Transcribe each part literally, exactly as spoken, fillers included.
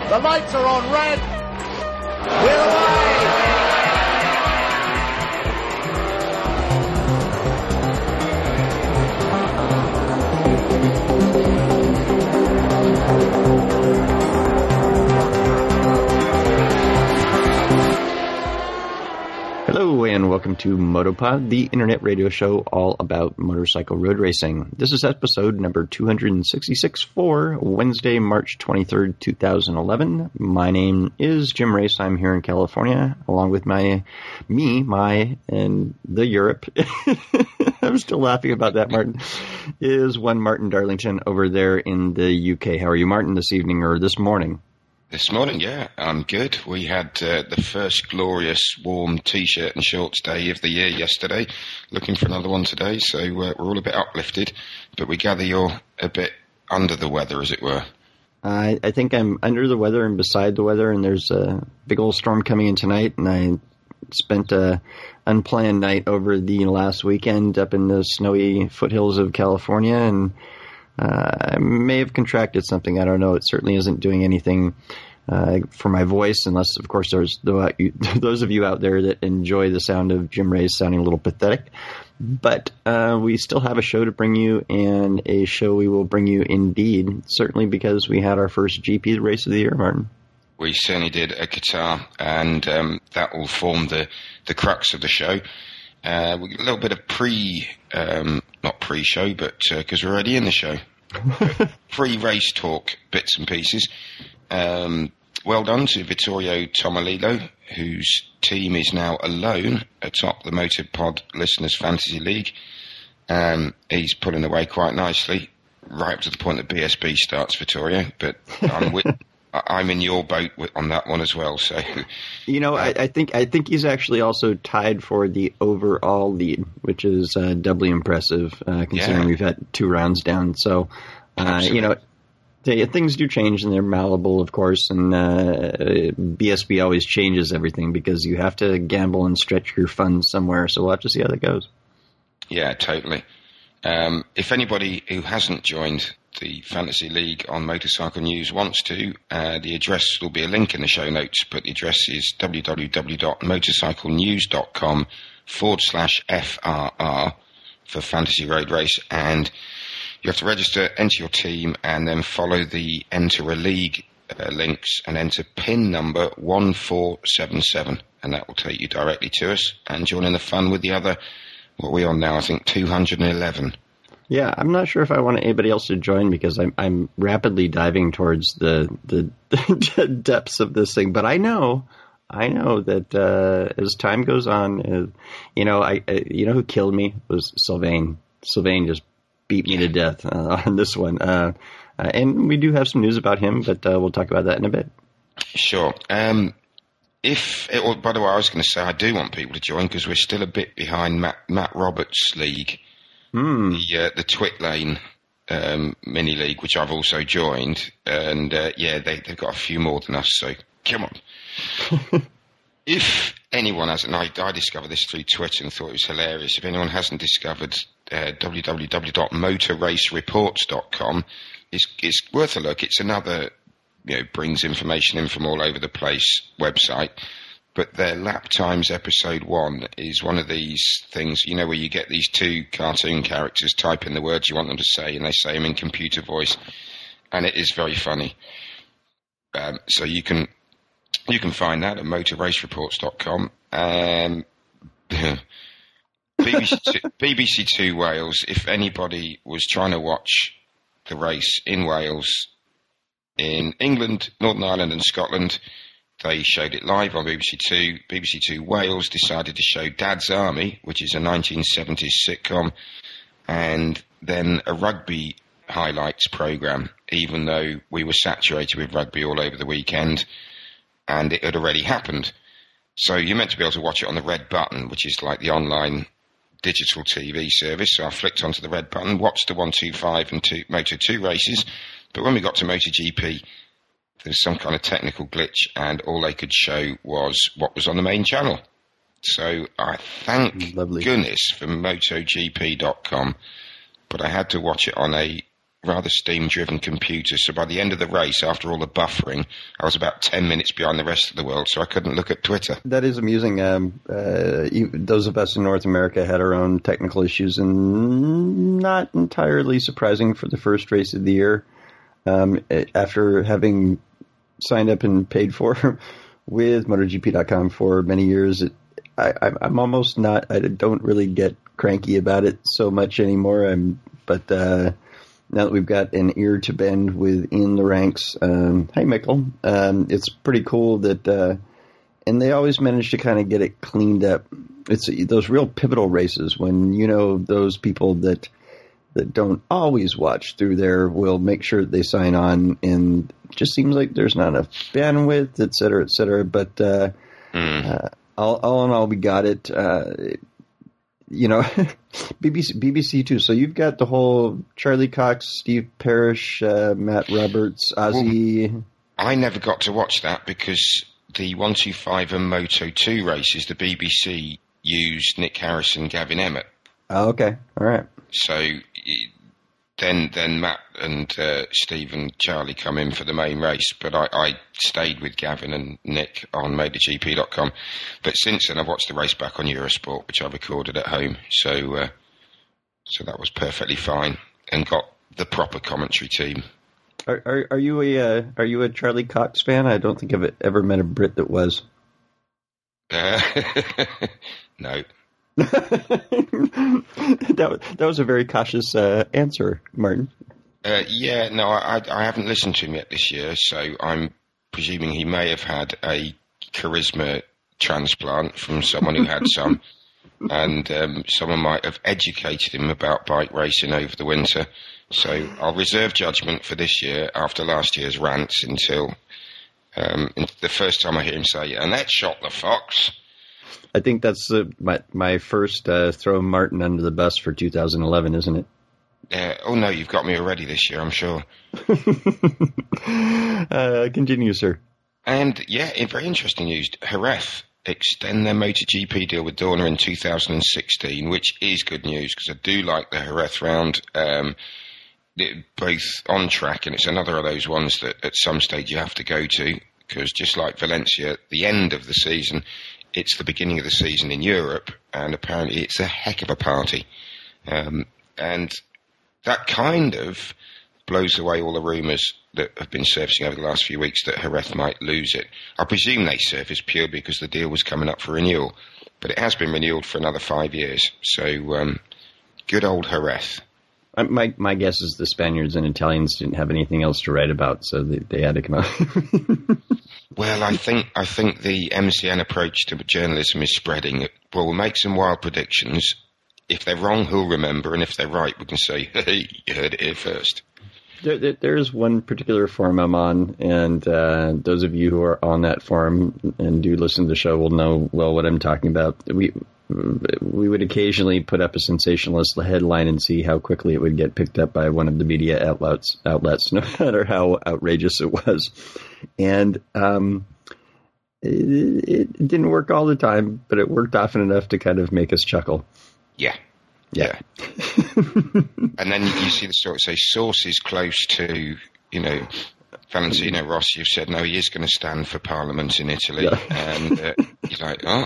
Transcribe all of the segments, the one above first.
The lights are on red. We're away. Hello and welcome to Motopod, the internet radio show all about motorcycle road racing. This is episode number two sixty-six for Wednesday, March twenty-third, two thousand eleven. My name is Jim Race. I'm here in California, along with my, me, my, and the Europe. I'm still laughing about that, Martin. Is one Martin Darlington over there in the U K. How are you, Martin, this evening or this morning? This morning, yeah, I'm good. We had uh, the first glorious warm T-shirt and shorts day of the year yesterday. Looking for another one today, so uh, we're all a bit uplifted. But we gather you're a bit under the weather, as it were. I, I think I'm under the weather and beside the weather, and there's a big old storm coming in tonight, and I spent a unplanned night over the last weekend up in the snowy foothills of California, and Uh, I may have contracted something. I don't know. It certainly isn't doing anything uh, for my voice, unless, of course, there's those of you out there that enjoy the sound of Jim Ray's sounding a little pathetic. But uh, we still have a show to bring you, and a show we will bring you indeed, certainly because we had our first G P race of the year, Martin. We certainly did at Qatar, and um, that will form the, the crux of the show. Uh, we got a little bit of pre, um, not pre-show, but because uh, we're already in the show, pre-race talk bits and pieces. Um, well done to Vittorio Tomalillo, whose team is now alone atop the Motopod Listeners Fantasy League. Um, he's pulling away quite nicely, right up to the point that B S B starts, Vittorio, but I'm with... I'm in your boat on that one as well. So, you know, uh, I, I think I think he's actually also tied for the overall lead, which is uh, doubly impressive uh, considering yeah. we've had two rounds down. So, uh, you know, they, things do change and they're malleable, of course. And uh, B S B always changes everything because you have to gamble and stretch your funds somewhere. So we'll have to see how that goes. Yeah, totally. Um, if anybody who hasn't joined the Fantasy League on Motorcycle News wants to, uh, the address will be a link in the show notes, but the address is www.motorcyclenews.com forward slash FRR for Fantasy Road Race, and you have to register, enter your team, and then follow the Enter a League uh, links and enter pin number one four seven seven, and that will take you directly to us and join in the fun with the other, what are we on now, I think two hundred eleven. Yeah, I'm not sure if I want anybody else to join because I'm I'm rapidly diving towards the the, the depths of this thing. But I know, I know that uh, as time goes on, uh, you know, I, I you know who killed me was Sylvain. Sylvain just beat me to death uh, on this one, uh, uh, and we do have some news about him, but uh, we'll talk about that in a bit. Sure. Um, if it, well, by the way, I was going to say I do want people to join because we're still a bit behind Matt, Matt Roberts' league. Hmm. The uh, the Twit Lane um, mini league, which I've also joined, and uh, yeah, they they've got a few more than us. So come on. If anyone hasn't, I, I discovered this through Twitter and thought it was hilarious. If anyone hasn't discovered uh, w w w dot motor race reports dot com, it's it's worth a look. It's another, you know, brings information in from all over the place website. But their Lap Times episode one is one of these things, you know, where you get these two cartoon characters type in the words you want them to say, and they say them in computer voice, and it is very funny. Um, so you can you can find that at motor race reports dot com. Um, B B C two, B B C Two Wales. If anybody was trying to watch the race in Wales, in England, Northern Ireland, and Scotland, they showed it live on B B C Two. B B C Two Wales decided to show Dad's Army, which is a nineteen seventies sitcom, and then a rugby highlights programme, even though we were saturated with rugby all over the weekend, and it had already happened. So you're meant to be able to watch it on the red button, which is like the online digital T V service. So I flicked onto the red button, watched the one two five and two, Moto two races, but when we got to MotoGP, there was some kind of technical glitch, and all they could show was what was on the main channel. So I thank Lovely. goodness for MotoGP dot com, but I had to watch it on a rather steam-driven computer. So by the end of the race, after all the buffering, I was about ten minutes behind the rest of the world, so I couldn't look at Twitter. That is amusing. Um, uh, you, those of us in North America had our own technical issues, and not entirely surprising for the first race of the year. Um, after having signed up and paid for with MotoGP dot com for many years, it, I, I'm almost not. I don't really get cranky about it so much anymore. I'm, but uh, now that we've got an ear to bend within the ranks, um, hi Michael, um, it's pretty cool that, uh, and they always manage to kind of get it cleaned up. It's those real pivotal races when you know those people that that don't always watch through there will make sure that they sign on, and it just seems like there's not enough bandwidth, et cetera, et cetera. But uh, mm. uh, all, all in all, we got it. Uh, you know, B B C, B B C too. So you've got the whole Charlie Cox, Steve Parrish, uh, Matt Roberts, Ozzy. Well, I never got to watch that because the one twenty-five and Moto two races, the B B C used Nick Harrison, Gavin Emmett. Oh, okay. All right. So then then Matt and uh, Steve and Charlie come in for the main race, but I, I stayed with Gavin and Nick on Motor G P dot com. But since then, I've watched the race back on Eurosport, which I recorded at home. So uh, so that was perfectly fine, and got the proper commentary team. Are are, are you a uh, are you a Charlie Cox fan? I don't think I've ever met a Brit that was. Uh, no. that, that was a very cautious uh, answer, Martin. Uh, yeah, no, I, I haven't listened to him yet this year, so I'm presuming he may have had a charisma transplant from someone who had some, and um, someone might have educated him about bike racing over the winter. So I'll reserve judgment for this year after last year's rants until um, the first time I hear him say, and that shot the fox. I think that's uh, my my first uh, throw Martin under the bus for two thousand eleven, isn't it? Uh, oh, no, you've got me already this year, I'm sure. uh, continue, sir. And, yeah, in very interesting news, Jerez extend their MotoGP deal with Dorna in two thousand sixteen, which is good news because I do like the Jerez round, um, it, both on track, and it's another of those ones that at some stage you have to go to because just like Valencia, at the end of the season, it's the beginning of the season in Europe, and apparently it's a heck of a party. Um, and that kind of blows away all the rumours that have been surfacing over the last few weeks that Jerez might lose it. I presume they surfaced purely because the deal was coming up for renewal, but it has been renewed for another five years. So um, good old Jerez. My my guess is the Spaniards and Italians didn't have anything else to write about, so they, they had to come out. Well, I think I think the M C N approach to journalism is spreading. Well, we'll make some wild predictions. If they're wrong, who'll remember? And if they're right, we can say, hey, you heard it here first. There, there, there's one particular forum I'm on, and uh, those of you who are on that forum and do listen to the show will know well what I'm talking about. We we would occasionally put up a sensationalist headline and see how quickly it would get picked up by one of the media outlets, outlets no matter how outrageous it was. And um, it, it didn't work all the time, but it worked often enough to kind of make us chuckle. Yeah. Yeah. And then you see the sort of say sources close to, you know, Valentino Rossi have said, no, he is going to stand for Parliament in Italy. Yeah. And uh, you're like, oh.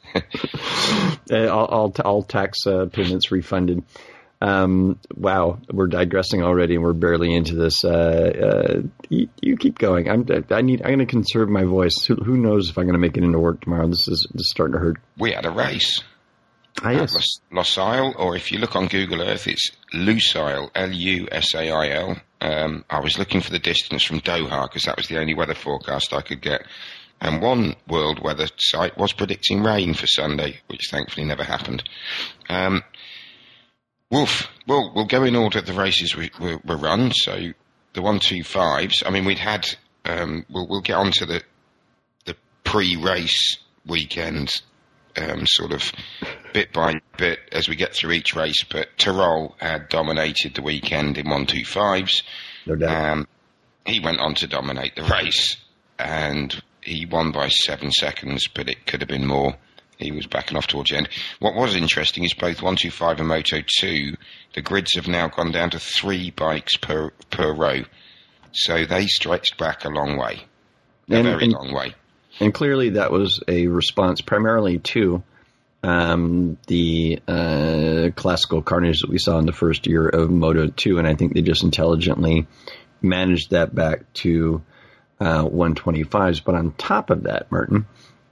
uh, all, all, all tax uh, payments refunded. Um, wow, we're digressing already, and we're barely into this. Uh, uh, you, you keep going. I'm. I need. I'm going to conserve my voice. Who, who knows if I'm going to make it into work tomorrow? This is, this is starting to hurt. We had a race. Ah, yes. Losail, or if you look on Google Earth, it's Lusail, L U S A I L. Um, I was looking for the distance from Doha because that was the only weather forecast I could get. And one world weather site was predicting rain for Sunday, which thankfully never happened. Um, Wolf, well, we'll go in order the races we, we, were run. So the one two fives, I mean, we'd had, um, we'll, we'll get on to the, the pre-race weekend, um, sort of bit by bit as we get through each race. But Tyrrell had dominated the weekend in one two fives. No doubt. Um, he went on to dominate the race, and he won by seven seconds, but it could have been more. he was backing off towards the end. What was interesting is both one twenty-five and Moto two, the grids have now gone down to three bikes per per row. So they stretched back a long way, a and, very and, long way. And clearly that was a response primarily to um, the uh, classical carnage that we saw in the first year of Moto two, and I think they just intelligently managed that back to uh, one twenty-fives. But on top of that, Martin,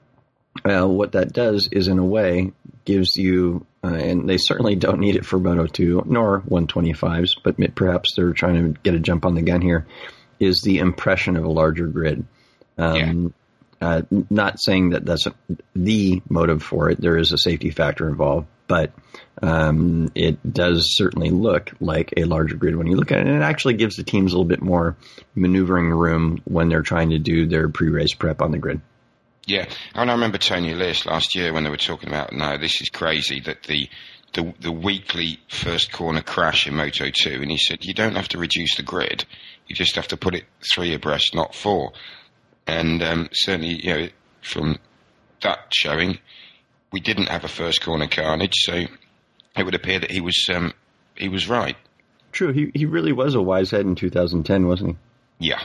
uh, what that does is in a way gives you, uh, and they certainly don't need it for Moto two nor one twenty-fives, but perhaps they're trying to get a jump on the gun here, is the impression of a larger grid. Um, yeah. Uh, not saying that that's the motive for it. There is a safety factor involved, but um, it does certainly look like a larger grid when you look at it. And it actually gives the teams a little bit more maneuvering room when they're trying to do their pre-race prep on the grid. Yeah, and I remember Tony Lewis last year when they were talking about, no, this is crazy, that the, the the weekly first corner crash in Moto two, and he said, you don't have to reduce the grid, you just have to put it three abreast, not four. And um, certainly, you know, from that showing, we didn't have a first corner carnage, so it would appear that he was um, he was right. True, he he really was a wise head in two thousand ten, wasn't he? Yeah.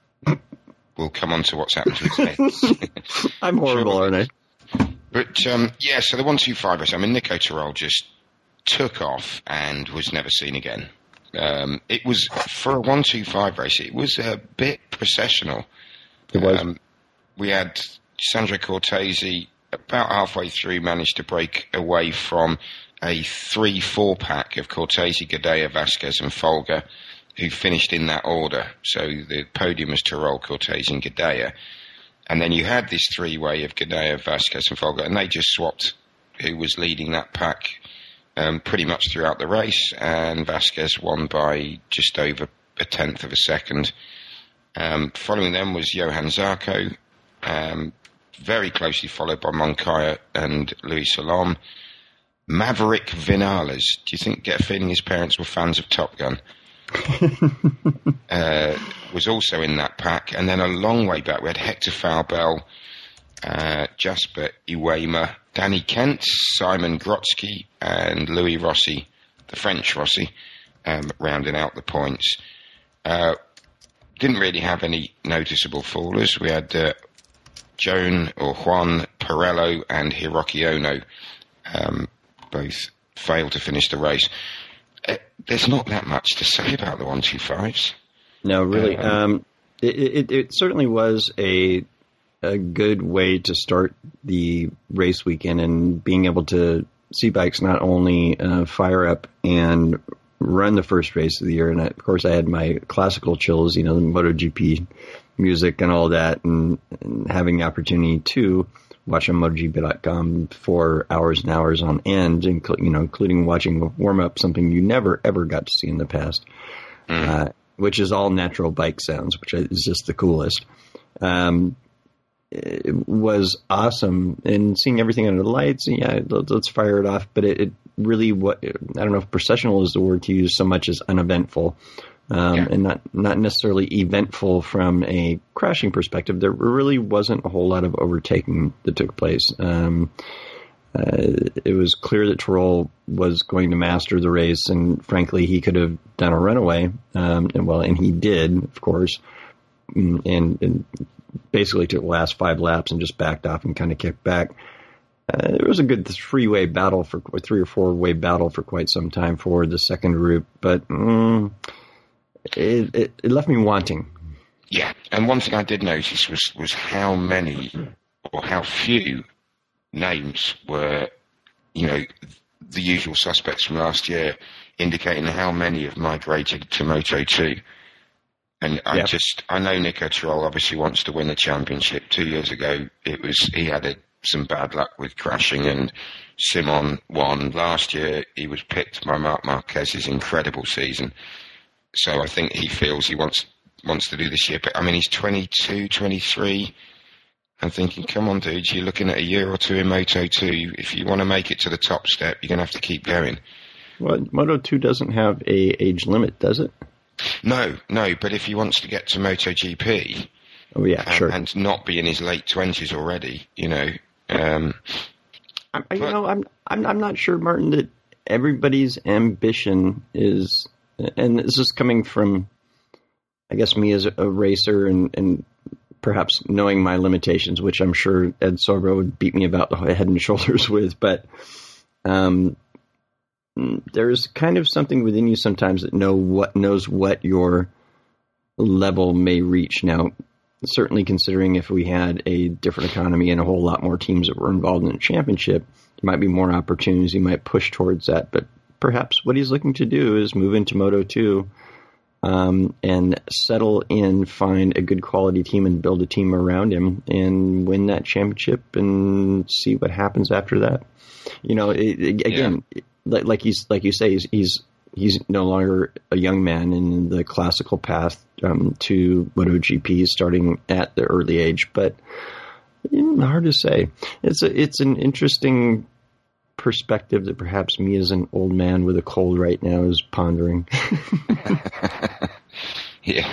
We'll come on to what's happened to his head. I'm horrible, sure, aren't I? But um, yeah, so the one twenty-five race, I mean, Nico Tirol just took off and was never seen again. Um, it was, for a one twenty-five race, it was a bit processional. It was. Um, we had Sandro Cortese about halfway through managed to break away from a three four pack of Cortese, Gidea, Vasquez and Folger, who finished in that order. So the podium was Tirol, Cortese and Gidea. And then you had this three-way of Gidea, Vasquez and Folger, and they just swapped who was leading that pack um, pretty much throughout the race. And Vasquez won by just over a tenth of a second. Um, following them was Johan Zarco, um, very closely followed by Moncayo and Luis Salom. Maverick Vinales, do you think, get a feeling his parents were fans of Top Gun? uh, was also in that pack. And then a long way back, we had Hector Falbel, uh, Jasper Iwema, Danny Kent, Simon Grotzky, and Louis Rossi, the French Rossi, um, rounding out the points. Uh, Didn't really have any noticeable fallers. We had uh, Joan or Juan Perello and Hiroki Ono um, both failed to finish the race. Uh, there's not that much to say about the one twenty-fives. No, really. Um, um, it, it, it certainly was a a good way to start the race weekend, and being able to see bikes not only uh, fire up and run the first race of the year. And I, of course I had my classical chills, you know, the MotoGP music and all that, and, and having the opportunity to watch on MotoGP dot com for hours and hours on end, including, you know, including watching warm up, something you never ever got to see in the past, mm. uh, which is all natural bike sounds, which is just the coolest. Um, it was awesome, and seeing everything under the lights. Yeah, let's fire it off. But it, it really, what I don't know if processional is the word to use so much as uneventful, um, yeah. and not not necessarily eventful from a crashing perspective. There really wasn't a whole lot of overtaking that took place. Um, uh, it was clear that Tirol was going to master the race, and frankly, he could have done a runaway. Um, and well, and he did, of course, and. and basically took the last five laps and just backed off and kind of kicked back. Uh, it was a good three-way battle for a three or four-way battle for quite some time for the second group, but mm, it, it, it left me wanting. Yeah, and one thing I did notice was was how many or how few names were, you know, the usual suspects from last year, indicating how many have migrated to Moto two. And I yep. just, I know Nico Tirol obviously wants to win the championship. Two years ago, it was, he had a, some bad luck with crashing, and Simon won. Last year, he was picked by Marc Marquez's incredible season. So I think he feels he wants, wants to do this year. But I mean, he's twenty-two, twenty-three. I'm thinking, come on, dude, you're looking at a year or two in Moto two. If you want to make it to the top step, you're going to have to keep going. Well, Moto two doesn't have a age limit, does it? No, no, but if he wants to get to MotoGP, oh yeah, and, sure, and not be in his late twenties already, you know, um, I, you but, know, I'm, I'm I'm not sure, Martin, that everybody's ambition is, and this is coming from, I guess, me as a racer and, and perhaps knowing my limitations, which I'm sure Ed Sorbro would beat me about the head and shoulders with, but um, there's kind of something within you sometimes that know what knows what your level may reach. Now, certainly considering if we had a different economy and a whole lot more teams that were involved in the championship, there might be more opportunities. He might push towards that, but perhaps what he's looking to do is move into Moto two um, and settle in, find a good quality team and build a team around him and win that championship and see what happens after that. You know, it, it, again, yeah. like, like he's like you say, he's, he's he's no longer a young man in the classical path um, to MotoGP, starting at the early age, but mm, hard to say. It's a, it's an interesting perspective that perhaps me as an old man with a cold right now is pondering. yeah.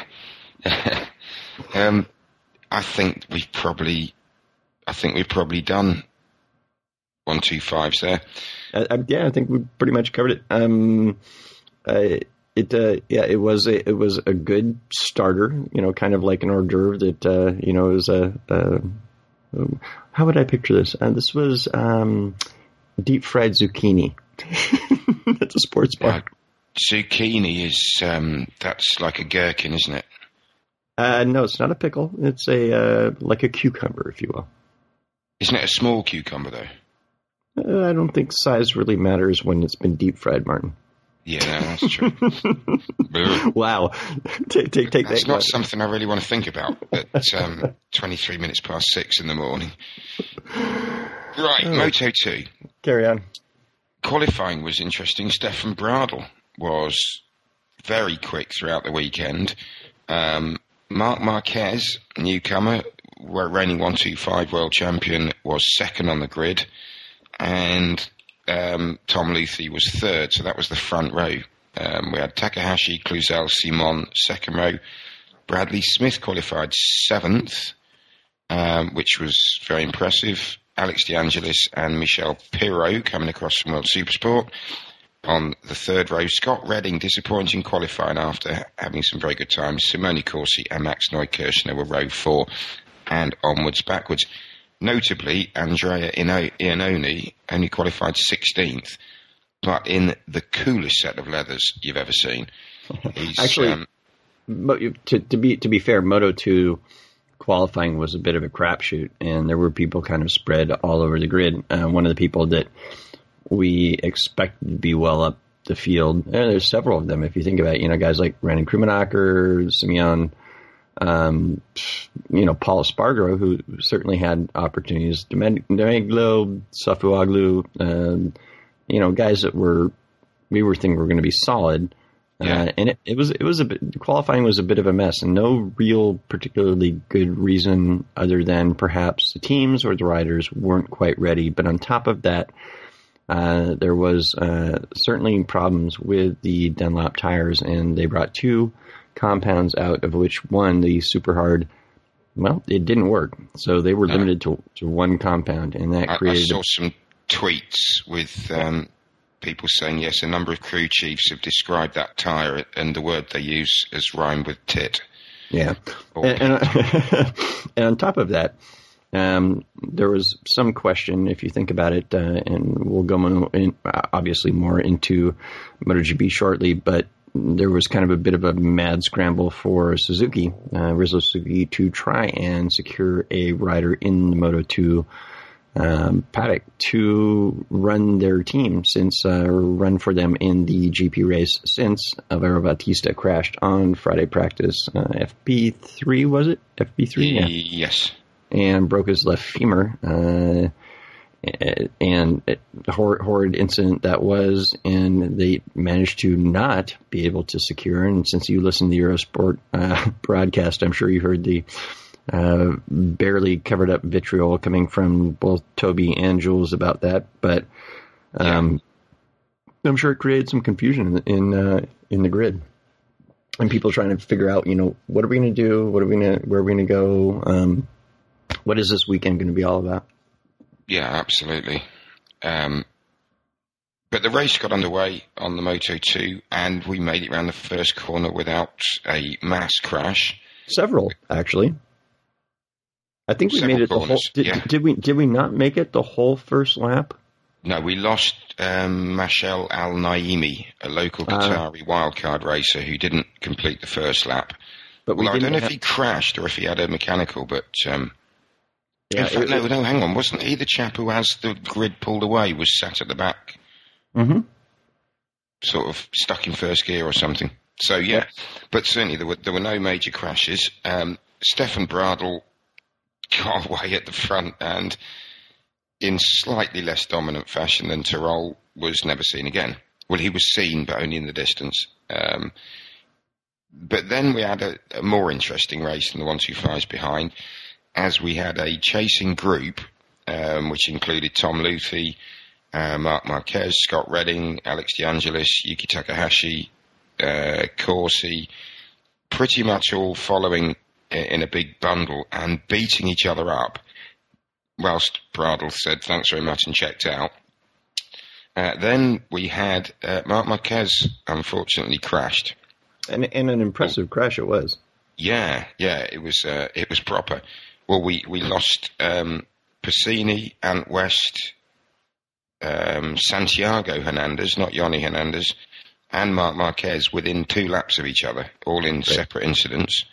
um, I think we've probably, I think we've probably done one, two, fives there. Uh, uh, yeah, I think we pretty much covered it. Um, uh, it, uh, yeah, it was a, it was a good starter, you know, kind of like an hors d'oeuvre that, uh, you know, it was a, a how would I picture this? Uh, this was, um, deep fried zucchini. That's a sports bar. Uh, zucchini is, um, that's like a gherkin, isn't it? Uh, no, it's not a pickle. It's a, uh, like a cucumber, if you will. Isn't it a small cucumber though? Uh, I don't think size really matters when it's been deep fried, Martin. Yeah, no, that's true. Wow. Take, take, take that's that not one. something I really want to think about at um, twenty-three minutes past six in the morning. Right, oh. Moto two. Carry on. Qualifying was interesting. Stefan Bradl was very quick throughout the weekend. Um, Marc Marquez, newcomer, reigning one two five world champion, was second on the grid. And um, Tom Luthi was third, so that was the front row. Um, we had Takahashi, Cluzel, Simon, second row. Bradley Smith qualified seventh, um, which was very impressive. Alex De Angelis and Michel Pirot coming across from World Supersport on the third row. Scott Redding, disappointing qualifying after having some very good times. Simone Corsi and Max Neukirchner were row four and onwards, backwards. Notably, Andrea Iannone only qualified sixteenth, but in the coolest set of leathers you've ever seen. He's, Actually, um, to, to be to be fair, Moto two qualifying was a bit of a crapshoot, and there were people kind of spread all over the grid. Uh, one of the people that we expected to be well up the field, and there's several of them if you think about it, you know, guys like Brandon Krummenacher, Simeon, um, you know, Paul Espargaro, who certainly had opportunities, Domenico Safuaglu, um, you know, guys that were, we were thinking were going to be solid. Yeah. Uh, and it, it was, it was a bit, qualifying was a bit of a mess, and no real particularly good reason other than perhaps the teams or the riders weren't quite ready. But on top of that, uh, there was, uh, certainly problems with the Dunlop tires, and they brought two compounds out, of which one, the super hard, well, it didn't work. So they were no. limited to, to one compound, and that I, created... I saw some tweets with um, people saying, yes, a number of crew chiefs have described that tyre, and the word they use is rhymed with tit. Yeah. And, and, and on top of that, um, there was some question, if you think about it, uh, and we'll go in, obviously more into MotoGP shortly, but there was kind of a bit of a mad scramble for Suzuki, uh, Rizzo Suzuki, to try and secure a rider in the Moto two um, paddock to run their team, since uh, run for them in the G P race, since Alvaro Bautista crashed on Friday practice. Uh, F P three, was it? F P three? Yeah. Yes. And broke his left femur. Uh, and a horrid incident that was, and they managed to not be able to secure. And since you listened to the Eurosport uh, broadcast, I'm sure you heard the uh, barely covered up vitriol coming from both Toby and Jules about that. But um, yeah. I'm sure it created some confusion in uh, in the grid, and people trying to figure out, you know, what are we going to do? What are we going to? Where are we going to go? Um, what is this weekend going to be all about? Yeah, absolutely. Um, but the race got underway on the Moto two, and we made it around the first corner without a mass crash. Several, actually. I think we Several made it corners, the whole. Did, yeah. did we? Did we not make it the whole first lap? No, we lost um, Mashal Al-Naimi, a local Qatari uh, wildcard racer who didn't complete the first lap. But we well, I don't know have... if he crashed or if he had a mechanical, but um, yeah, in fact, it, no, no, hang on. Wasn't he the chap who, as the grid pulled away, was sat at the back? Mm-hmm. Sort of stuck in first gear or something. So, yeah, yeah. But certainly there were, there were no major crashes. Um, Stefan Bradl got away at the front and in slightly less dominant fashion than Tyrrell was never seen again. Well, he was seen, but only in the distance. Um, but then we had a, a more interesting race than the one two fives behind, as we had a chasing group, um, which included Tom Luthi, uh, Marc Marquez, Scott Redding, Alex DeAngelis, Yuki Takahashi, uh, Corsi, pretty much all following in a big bundle and beating each other up, whilst Bradl said thanks very much and checked out. Uh, then we had uh, Marc Marquez unfortunately crashed. And, and an impressive well, crash it was. Yeah, yeah, it was uh, it was proper. Well, we, we lost um, Pacini, Ant West, um, Santiago Hernandez, not Yoni Hernandez, and Marc Marquez within two laps of each other, all in right. separate incidents.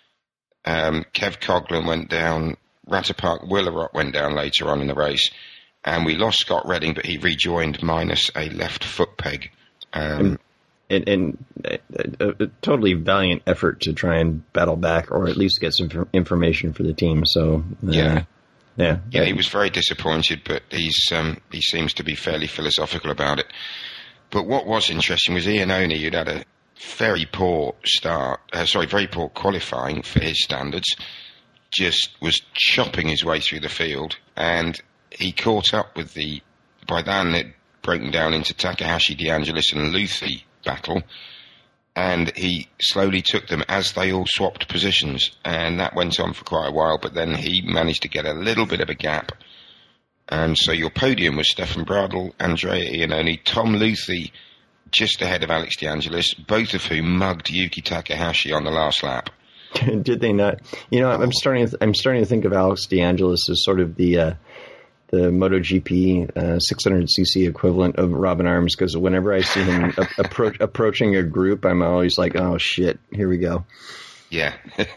Um, Kev Coughlin went down, Ratapark Willerot went down later on in the race, and we lost Scott Redding, but he rejoined minus a left foot peg. Um, and, and, and a, a totally valiant effort to try and battle back, or at least get some information for the team. So uh, yeah, yeah, yeah, he was very disappointed, but he's um, he seems to be fairly philosophical about it. But what was interesting was Iannone, who'd had a very poor start, uh, sorry, very poor qualifying for his standards, just was chopping his way through the field, and he caught up with the, by then it broken down into Takahashi, DeAngelis and Luthi battle, and he slowly took them as they all swapped positions, and that went on for quite a while, but then he managed to get a little bit of a gap. And so your podium was Stefan Bradl, Andrea Iannone, Tom Luthi, just ahead of Alex DeAngelis, both of whom mugged Yuki Takahashi on the last lap. Did they not? You know, I'm starting. To th- I'm starting to think of Alex DeAngelis as sort of the uh, the MotoGP uh, six hundred c c equivalent of Robin Arms, because whenever I see him a- appro- approaching a group, I'm always like, "Oh shit, here we go." Yeah,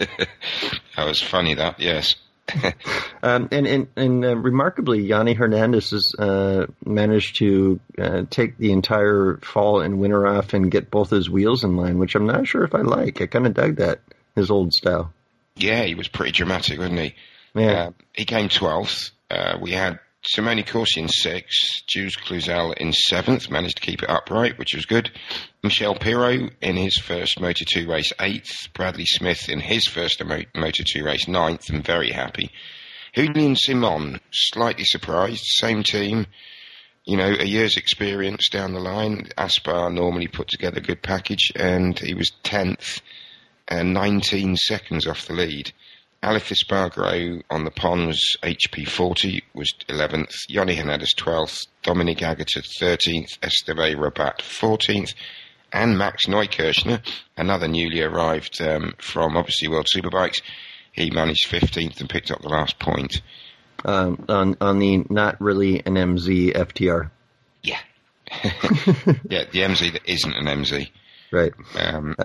that was funny. That yes. um, and and, and uh, remarkably, Yanni Hernandez has uh, managed to uh, take the entire fall and winter off and get both his wheels in line, which I'm not sure if I like. I kind of dug that, his old style. Yeah, he was pretty dramatic, wasn't he? Yeah. Uh, he came twelfth. Uh, we had Simone Corsi in sixth, Jules Cluzel in seventh, managed to keep it upright, which was good. Michel Pirot in his first Moto two race, eighth. Bradley Smith in his first Moto two race, ninth, and very happy. Julian Simon, slightly surprised, same team, you know, a year's experience down the line. Aspar normally put together a good package, and he was tenth and nineteen seconds off the lead. Alif Espargaro on the Pons H P forty was eleventh, Yoni Hernandez twelfth, Dominic Agata thirteenth, Esteve Rabat fourteenth, and Max Neukirchner, another newly arrived um, from obviously World Superbikes, he managed fifteenth and picked up the last point. Um, on, on the not really an M Z F T R. Yeah. Yeah, the M Z that isn't an M Z. Right. Um,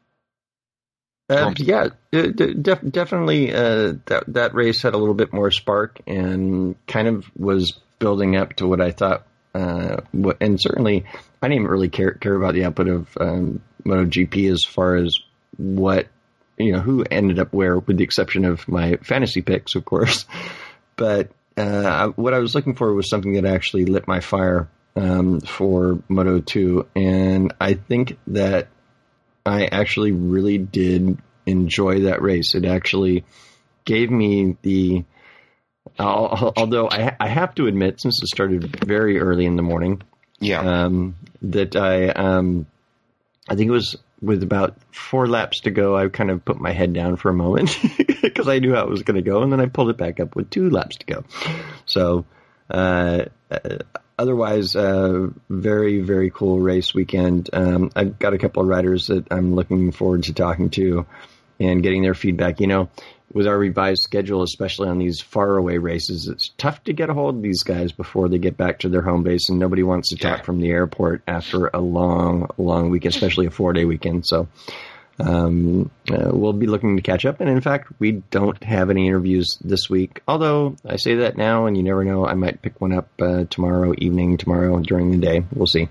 Uh, yeah, def- definitely. Uh, that that race had a little bit more spark and kind of was building up to what I thought. Uh, what, and certainly, I didn't really care care about the output of um, MotoGP as far as what you know who ended up where, with the exception of my fantasy picks, of course. But uh, what I was looking for was something that actually lit my fire um, for Moto two, and I think that I actually really did enjoy that race. It actually gave me the, although I, I have to admit, since it started very early in the morning, yeah, um, that I, um, I think it was with about four laps to go, I kind of put my head down for a moment because I knew how it was going to go, and then I pulled it back up with two laps to go. So uh, uh, otherwise, uh, very, very cool race weekend. Um, I've got a couple of riders that I'm looking forward to talking to and getting their feedback. You know, with our revised schedule, especially on these faraway races, it's tough to get a hold of these guys before they get back to their home base, and nobody wants to talk yeah. from the airport after a long, long weekend, especially a four-day weekend. So um, uh, we'll be looking to catch up. And, in fact, we don't have any interviews this week, although I say that now, and you never know. I might pick one up uh, tomorrow evening, tomorrow during the day. We'll see.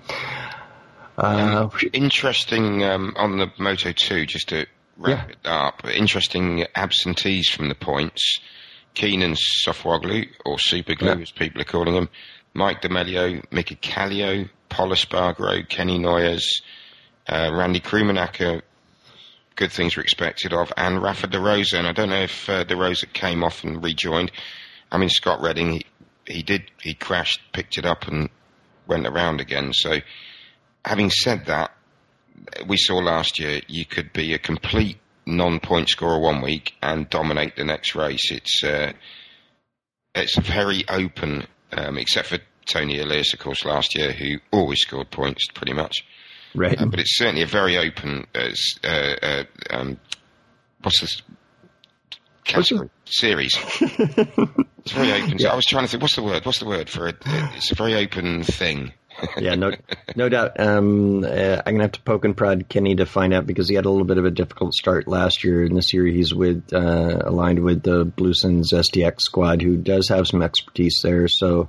Uh, um, interesting um, on the Moto two, just to wrap yeah. it up. Interesting absentees from the points. Keenan Sofwoglu, or Super Glue, yeah. as people are calling him. Mike D'Amelio, Mika Kallio, Paul Espargaro, Kenny Noyes, uh, Randy Krumanacher. Good things were expected of, and Rafa De Rosa. And I don't know if uh, De Rosa came off and rejoined. I mean, Scott Redding, he, he did, he crashed, picked it up, and went around again. So, having said that, we saw last year you could be a complete non-point scorer one week and dominate the next race. It's uh, it's very open, um, except for Tony Elias, of course, last year, who always scored points pretty much. Right. Uh, but it's certainly a very open. Uh, uh, uh, um, what's this category series? It's very open. Yeah. So I was trying to think. What's the word? What's the word for it? It's a very open thing. yeah, no, no doubt. Um, uh, I'm gonna have to poke and prod Kenny to find out, because he had a little bit of a difficult start last year. And this year he's with uh, aligned with the Blue Suns S T X squad, who does have some expertise there. So.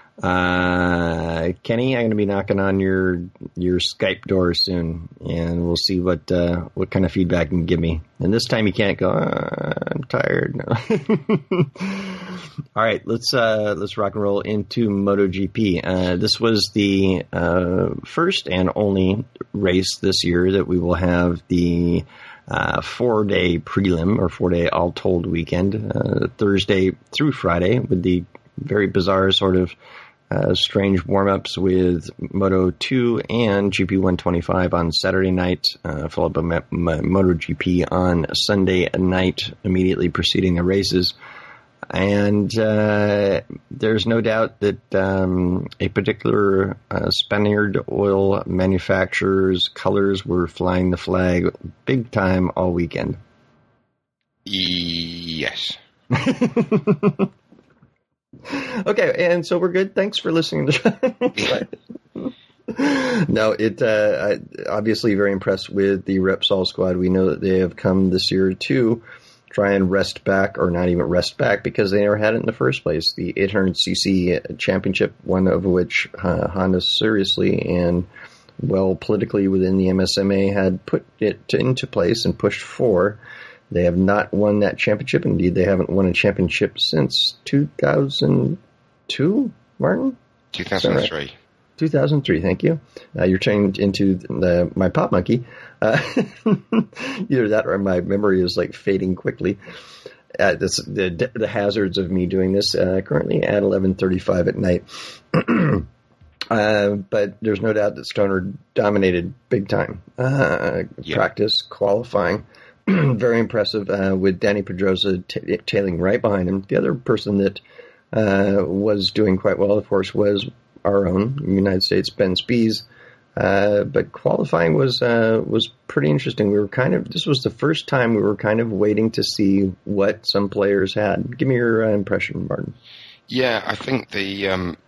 Uh, Kenny, I'm going to be knocking on your your Skype door soon, and we'll see what uh, what kind of feedback you can give me. And this time you can't go, oh, I'm tired. No. All right, let's uh, let's rock and roll into MotoGP. Uh, this was the uh, first and only race this year that we will have the uh, four-day prelim, or four-day all-told weekend, uh, Thursday through Friday, with the very bizarre sort of Uh, strange warm-ups with Moto two and G P one twenty-five on Saturday night, uh, followed by M- M- MotoGP on Sunday night, immediately preceding the races. And uh, there's no doubt that um, a particular uh, Spaniard oil manufacturer's colors were flying the flag big time all weekend. Yes. Okay, and so we're good. Thanks for listening to No, it uh, I, obviously very impressed with the Repsol squad. We know that they have come this year to try and wrest back, or not even wrest back, because they never had it in the first place. The eight hundred c c championship, one of which uh, Honda seriously and well politically within the M S M A had put it into place and pushed for. They have not won that championship. Indeed, they haven't won a championship since two thousand two, Martin? two thousand three. Right? two thousand three, thank you. Uh, you're turning into the, my pop monkey. Uh, either that or my memory is like fading quickly. Uh, this, the, the hazards of me doing this uh, currently at eleven thirty-five at night. uh, but there's no doubt that Stoner dominated big time. Uh, yeah. Practice, qualifying. Very impressive, uh, with Danny Pedrosa t- tailing right behind him. The other person that uh, was doing quite well, of course, was our own United States Ben Spies. Uh, but qualifying was uh, was pretty interesting. We were kind of this was the first time we were kind of waiting to see what some players had. Give me your uh, impression, Martin. Yeah, I think the. Um,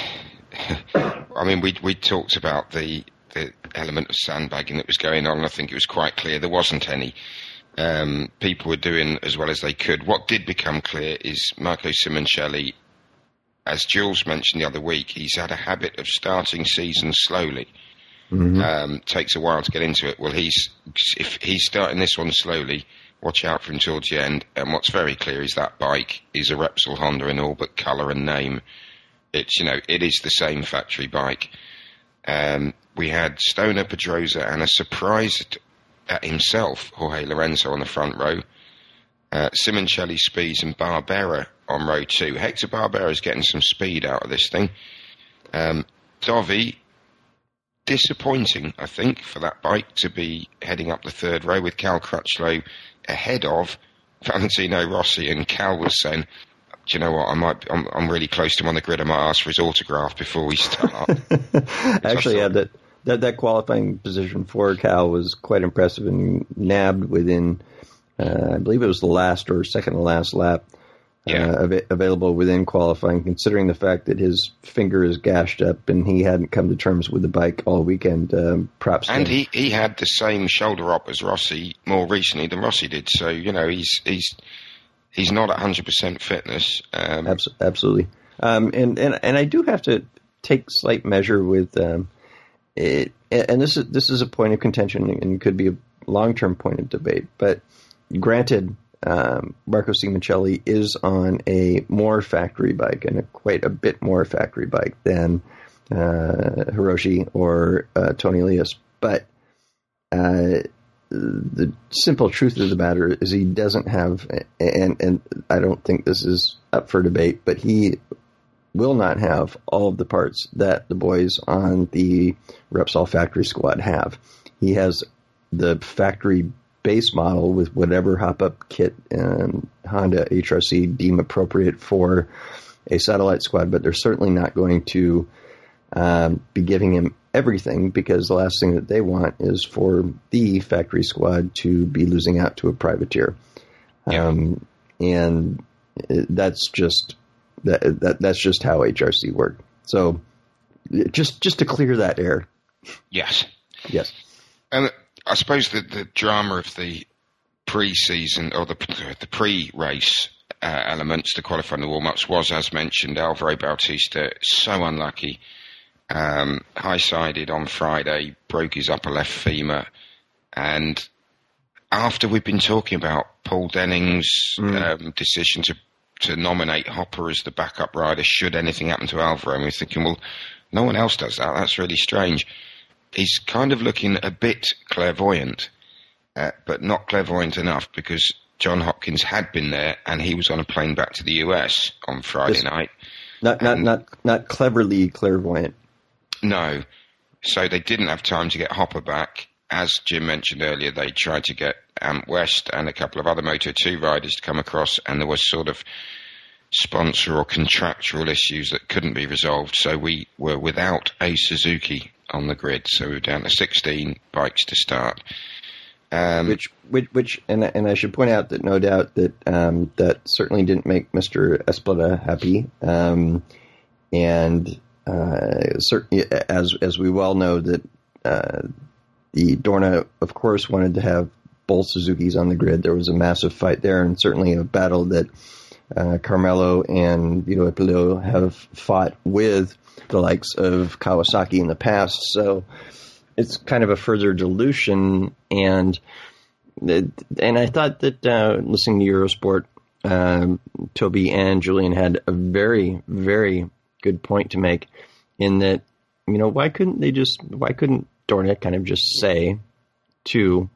I mean, we we talked about the the element of sandbagging that was going on. I think it was quite clear there wasn't any. Um, people were doing as well as they could. What did become clear is Marco Simoncelli, as Jules mentioned the other week, he's had a habit of starting seasons slowly. Mm-hmm. Um, takes a while to get into it. Well, he's if he's starting this one slowly, watch out for him towards the end. And what's very clear is that bike is a Repsol Honda in all but colour and name. It's, you know, it is the same factory bike. Um, we had Stoner, Pedrosa, and a surprise at himself, Jorge Lorenzo on the front row. Uh, Simoncelli, Spies, and Barbera on row two. Hector Barbera is getting some speed out of this thing. Um, Dovi, disappointing, I think, for that bike to be heading up the third row with Cal Crutchlow ahead of Valentino Rossi. And Cal was saying, do you know what? I might. I'm, I'm really close to him on the grid. I might ask for his autograph before we start. Actually, yeah, that, that that qualifying position for Cal was quite impressive and nabbed within, uh, I believe it was the last or second to last lap. Yeah. Uh, av- available within qualifying, considering the fact that his finger is gashed up and he hadn't come to terms with the bike all weekend. Um, props. And to him. he, he had the same shoulder op as Rossi more recently than Rossi did. So you know he's he's he's not at one hundred percent fitness. Um, Abs- absolutely. Um, and, and and I do have to take slight measure with um, it. And this is this is a point of contention and could be a long term point of debate. But granted. Um, Marco Simoncelli is on a more factory bike and a, quite a bit more factory bike than uh, Hiroshi or uh, Tony Elias. But uh, the simple truth of the matter is he doesn't have, and, and I don't think this is up for debate, but he will not have all of the parts that the boys on the Repsol factory squad have. He has the factory base model with whatever hop-up kit and Honda H R C deem appropriate for a satellite squad, but they're certainly not going to um, be giving him everything because the last thing that they want is for the factory squad to be losing out to a privateer. Yeah. Um, and that's just that, that that's just how H R C work. So just just to clear that air. Yes. Yes. And I suppose the, the drama of the pre-season or the the pre-race uh, elements to qualifying the warm-ups was, as mentioned, Alvaro Bautista so unlucky, um, high-sided on Friday, broke his upper left femur, and after we've been talking about Paul Denning's mm. um, decision to to nominate Hopper as the backup rider should anything happen to Alvaro, and we're thinking, well, no one else does that. That's really strange. He's kind of looking a bit clairvoyant, uh, but not clairvoyant enough because John Hopkins had been there and he was on a plane back to the U S on Friday Just night. Not not, not not cleverly clairvoyant. No. So they didn't have time to get Hopper back. As Jim mentioned earlier, they tried to get Ant West and a couple of other Moto two riders to come across, and there was sort of sponsor or contractual issues that couldn't be resolved. So we were without a Suzuki on the grid, so we were down to sixteen bikes to start. Um, which, which, which, and and I should point out that no doubt that um, that certainly didn't make Mister Espleta happy, um, and uh, certainly, as as we well know, that uh, the Dorna, of course, wanted to have both Suzukis on the grid. There was a massive fight there, and certainly a battle that uh, Carmelo and Vito Epilio have fought with the likes of Kawasaki in the past. So it's kind of a further dilution. And and I thought that uh, listening to Eurosport, um, Toby and Julian had a very, very good point to make in that, you know, why couldn't they just, why couldn't Dorna kind of just say to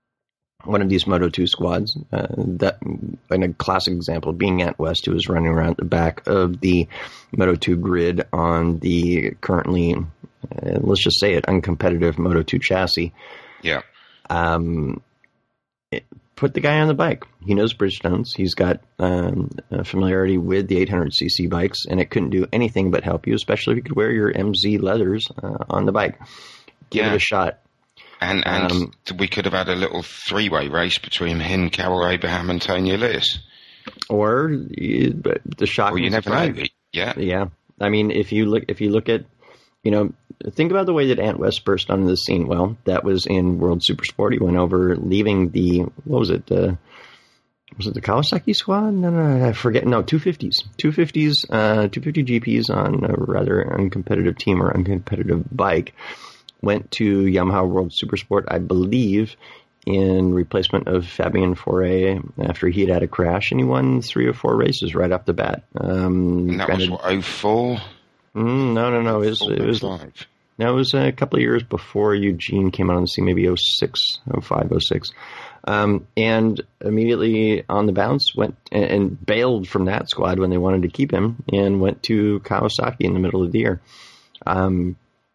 one of these Moto two squads, uh, that, and a classic example being Ant West, who was running around the back of the Moto two grid on the currently, uh, let's just say it, uncompetitive Moto two chassis. Yeah. Um, it, put the guy on the bike. He knows Bridgestones. He's got um, familiarity with the eight hundred c c bikes, and it couldn't do anything but help you, especially if you could wear your M Z leathers uh, on the bike. Give yeah. it a shot. And and um, we could have had a little three-way race between him, Carol Abraham, and Tony Elias. Or you, the shock. Well, you never know. Yeah, yeah. I mean, if you look, if you look at, you know, think about the way that Ant West burst onto the scene. Well, that was in World Supersport. He went over, leaving the what was it? Uh, was it the Kawasaki squad? No, no, I forget. No, two fifties, two fifties, uh, two fifty G Ps on a rather uncompetitive team or uncompetitive bike. Went to Yamaha World Supersport, I believe, in replacement of Fabien Foray after he had had a crash, and he won three or four races right off the bat. Um, and that granted, was what, oh four? Mm, no, no, no. It was, it was, no, it was a couple of years before Eugene came out on the scene, maybe oh six, oh five, oh six. Um, and immediately on the bounce went and, and bailed from that squad when they wanted to keep him and went to Kawasaki in the middle of the year. Um,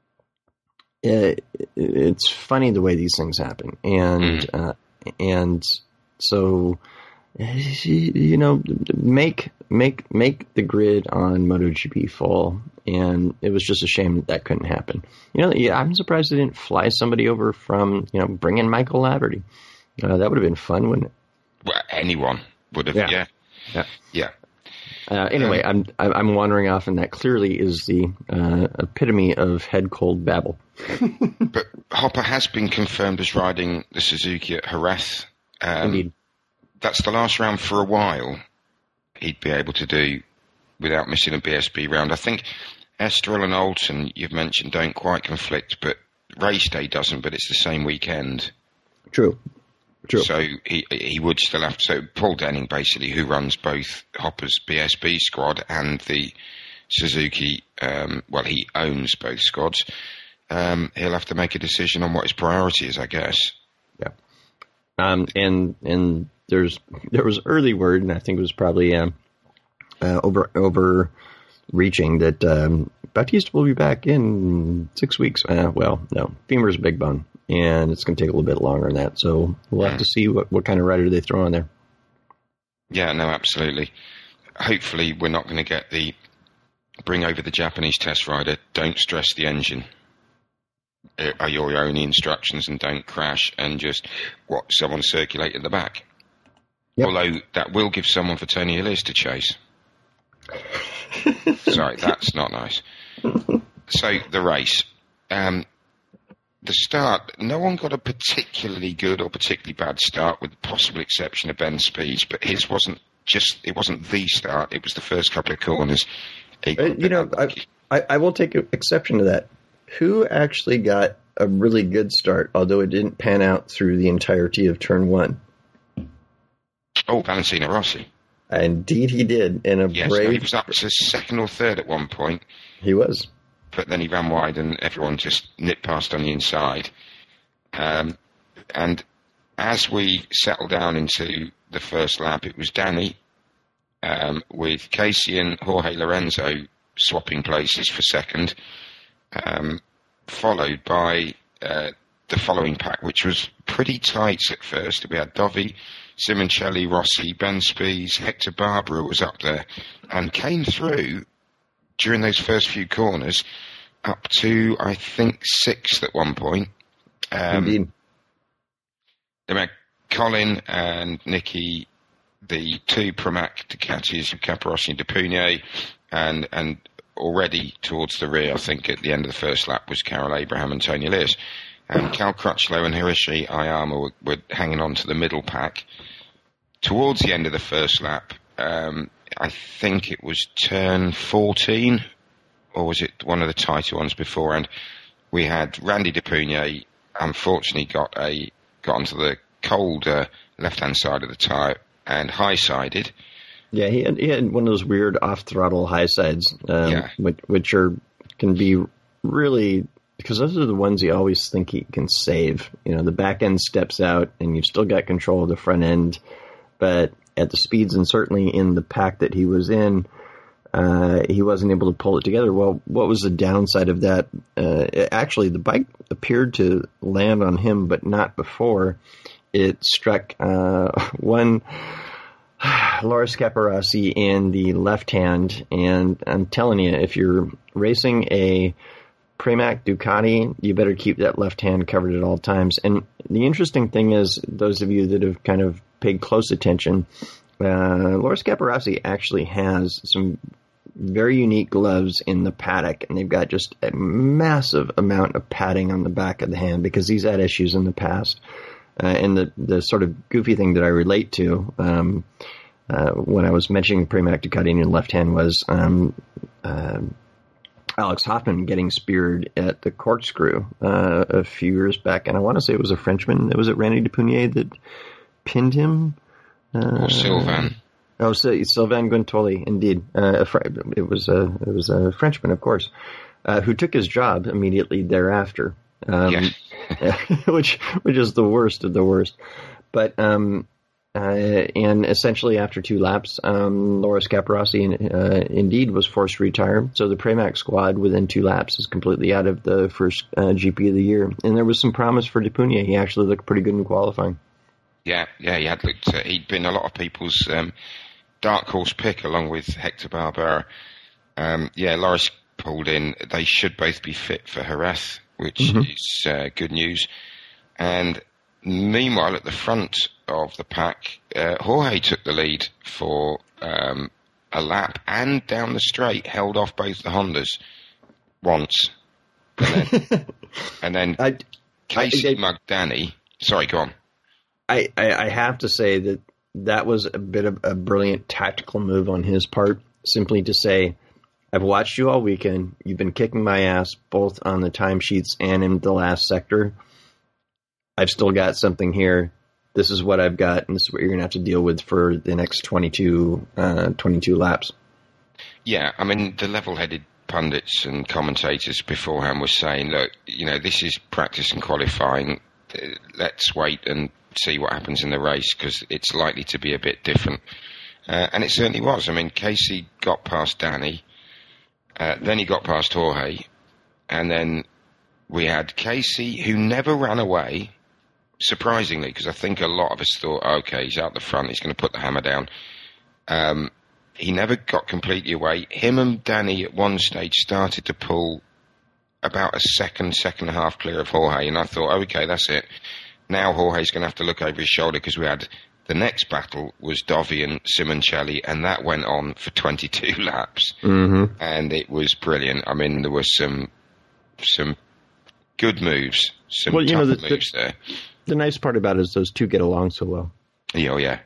It, it's funny the way these things happen, and mm. uh, and so you know make make make the grid on MotoGP full, and it was just a shame that that couldn't happen. You know, yeah, I'm surprised they didn't fly somebody over from, you know, bring in Michael Laverty. Uh, that would have been fun, wouldn't it? Well, anyone would have, yeah. Yeah. Yeah. yeah. Uh, anyway, um, I'm I'm wandering off, and that clearly is the uh, epitome of head cold babble. But Hopper has been confirmed as riding the Suzuki at Jerez. Um, Indeed. That's the last round for a while he'd be able to do without missing a B S B round. I think Estoril and Alton, you've mentioned, don't quite conflict, but race day doesn't, but it's the same weekend. True. True. So he he would still have to. So Paul Denning, basically, who runs both Hopper's B S B squad and the Suzuki, um, well, he owns both squads. Um, he'll have to make a decision on what his priority is, I guess. Yeah. Um, and and there's there was early word, and I think it was probably um, uh, over overreaching that um, Bautista will be back in six weeks. Uh, well, no, femur's a big bone. And it's going to take a little bit longer than that. So we'll have to see what, what kind of rider they throw on there. Yeah, no, absolutely. Hopefully we're not going to get the bring over the Japanese test rider, don't stress the engine. Are your only instructions, and don't crash and just watch someone circulate at the back. Yep. Although that will give someone for Tony Elias to chase. Sorry, that's not nice. So the race. Um, The start, no one got a particularly good or particularly bad start, with the possible exception of Ben Spies, but his wasn't just, it wasn't the start, it was the first couple of corners. Uh, you know, I, I, I will take exception to that. Who actually got a really good start, although it didn't pan out through the entirety of turn one? Oh, Valentino Rossi. Indeed he did. In a yes, brave... no, he was up to second or third at one point. He was. But then he ran wide and everyone just nipped past on the inside. Um, and as we settled down into the first lap, it was Danny um, with Casey and Jorge Lorenzo swapping places for second, um, followed by uh, the following pack, which was pretty tight at first. We had Dovi, Simoncelli, Rossi, Ben Spies, Hector Barbara was up there, and came through during those first few corners, up to, I think, sixth at one point. Um, Indeed. They had Colin and Nicky, the two Pramac Ducatis, Caparossi and Depunier, and and already towards the rear, I think, at the end of the first lap, was Carol Abraham and Tony Elias. And Cal Crutchlow and Hiroshi Ayama were, were hanging on to the middle pack. Towards the end of the first lap, um, I think it was turn fourteen, or was it one of the tighter ones beforehand? We had Randy Depunier, unfortunately, got a got onto the colder left-hand side of the tyre and high-sided. Yeah, he had, he had one of those weird off-throttle high sides, um, yeah. which, which are can be really, because those are the ones you always think he can save. You know, the back end steps out, and you've still got control of the front end, but at the speeds and certainly in the pack that he was in, uh, he wasn't able to pull it together. Well, what was the downside of that? Uh, actually, the bike appeared to land on him, but not before it struck uh, one Loris Capirossi in the left hand. And I'm telling you, if you're racing a Pramac Ducati, you better keep that left hand covered at all times. And the interesting thing is, those of you that have kind of paid close attention, uh, Loris Capirossi actually has some very unique gloves in the paddock, and they've got just a massive amount of padding on the back of the hand because he's had issues in the past. Uh, and the, the sort of goofy thing that I relate to um, uh, when I was mentioning Pramac Ducati in the left hand was um, uh, Alex Hoffman getting speared at the corkscrew uh, a few years back. And I want to say it was a Frenchman. Was it Randy Depunier that pinned him? Uh, or Sylvain. Oh, so Sylvain Guintoli, indeed. Uh, it was a it was a Frenchman, of course, uh, who took his job immediately thereafter, um, yeah. which which is the worst of the worst. But um, uh, and essentially after two laps, um, Loris Capirossi uh, indeed was forced to retire. So the Pramac squad within two laps is completely out of the first uh, G P of the year. And there was some promise for Depunier. He actually looked pretty good in qualifying. Yeah, yeah, he had looked. Uh, he'd been a lot of people's um, dark horse pick along with Hector Barbera. Um, yeah, Loris pulled in. They should both be fit for Jerez, which mm-hmm. is uh, good news. And meanwhile, at the front of the pack, uh, Jorge took the lead for um, a lap and down the straight, held off both the Hondas once. And then, and then I, Casey I, I, mugged Danny. Sorry, go on. I, I, I have to say that that was a bit of a brilliant tactical move on his part, simply to say, I've watched you all weekend. You've been kicking my ass both on the timesheets and in the last sector. I've still got something here. This is what I've got, and this is what you're going to have to deal with for the next twenty-two, uh, twenty-two laps. Yeah, I mean, the level-headed pundits and commentators beforehand were saying, look, you know, this is practice and qualifying. Let's wait and see what happens in the race because it's likely to be a bit different. Uh, and it certainly was. I mean, Casey got past Danny, uh, then he got past Jorge, and then we had Casey, who never ran away, surprisingly, because I think a lot of us thought, okay, he's out the front, he's going to put the hammer down. Um, he never got completely away. Him and Danny at one stage started to pull about a second, second and a half clear of Jorge, and I thought, okay, that's it. Now Jorge's going to have to look over his shoulder because we had the next battle was Dovi and Simoncelli, and that went on for twenty-two laps, mm-hmm. and it was brilliant. I mean, there was some some good moves, some well, you tough know, the, moves the, there. The nice part about it is those two get along so well. Yeah, oh, yeah.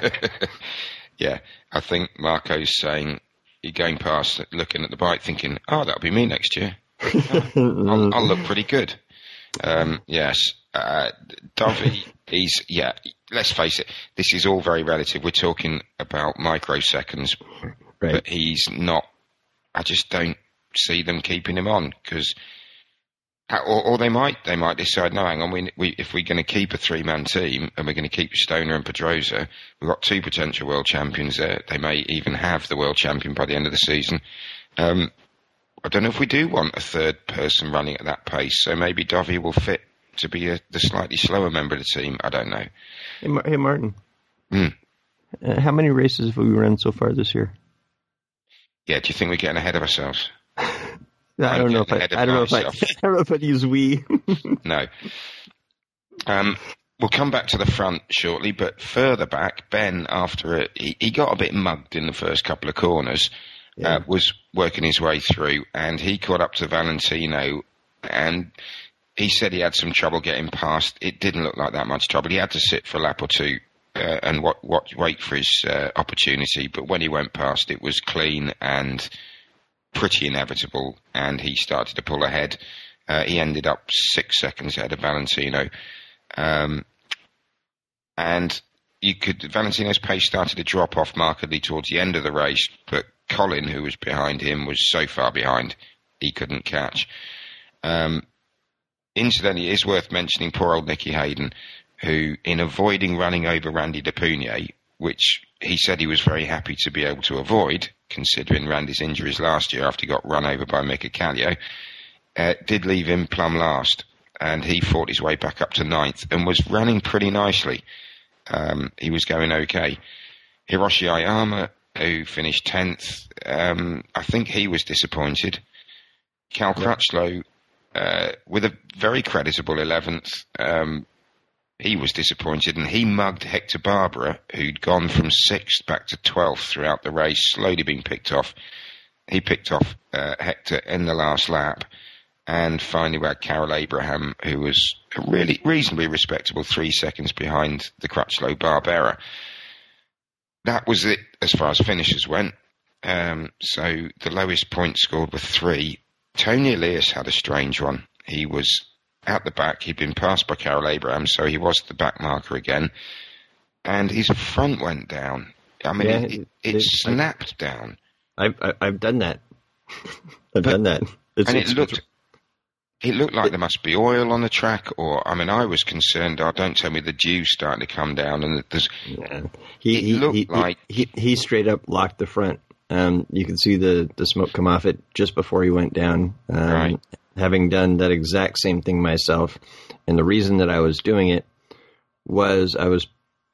Yeah, I think Marco's saying, you're going past, looking at the bike, thinking, oh, that'll be me next year. I'll, I'll look pretty good. Um, yes. Uh, Dovi, he's, yeah, let's face it, this is all very relative. We're talking about microseconds, right. But he's not, I just don't see them keeping him on because, or, or they might, they might decide, no, hang on, we, we, if we're going to keep a three-man team and we're going to keep Stoner and Pedrosa, we've got two potential world champions there. They may even have the world champion by the end of the season. Um, I don't know if we do want a third person running at that pace, so maybe Dovi will fit to be a, the slightly slower member of the team. I don't know. Hey, Mar- hey Martin. Mm. Uh, how many races have we run so far this year? Yeah, do you think we're getting ahead of ourselves? I don't know if I, I don't know if I, I don't know if I'd use we. No. Um, we'll come back to the front shortly, but further back, Ben, after it, he, he got a bit mugged in the first couple of corners, yeah. uh, was working his way through, and he caught up to Valentino, and he said he had some trouble getting past. It didn't look like that much trouble. He had to sit for a lap or two uh, and what, what, wait for his uh, opportunity, but when he went past, it was clean and pretty inevitable, and he started to pull ahead. Uh, he ended up six seconds ahead of Valentino. Um, and you could Valentino's pace started to drop off markedly towards the end of the race, but Colin, who was behind him, was so far behind he couldn't catch. Um, incidentally, it is worth mentioning poor old Nicky Hayden, who, in avoiding running over Randy DePugny, which he said he was very happy to be able to avoid, considering Randy's injuries last year after he got run over by Mika Kallio, uh, did leave him plumb last, and he fought his way back up to ninth and was running pretty nicely. Um, he was going okay. Hiroshi Ayama, who finished tenth, um, I think he was disappointed. Cal yeah. Crutchlow, uh, with a very creditable eleventh, um, he was disappointed, and he mugged Hector Barbera, who'd gone from sixth back to twelfth throughout the race, slowly being picked off. He picked off uh, Hector in the last lap, and finally we had Carol Abraham, who was a really reasonably respectable three seconds behind the Crutchlow Barbera. That was it as far as finishes went. Um, so the lowest points scored were three. Tony Elias had a strange one. He was out the back. He'd been passed by Carol Abraham, so he was the back marker again. And his front went down. I mean, yeah, it, it, it, it snapped I, down. I've I've done that. I've but, done that. It's, and it's, it looked it looked like it, there must be oil on the track, or I mean, I was concerned. Oh, don't tell me the dew's starting to come down, and there's. Yeah. He it he, looked he, like he, he he straight up locked the front. Um, you could see the, the smoke come off it just before he went down. Um, right. Having done that exact same thing myself, and the reason that I was doing it was I was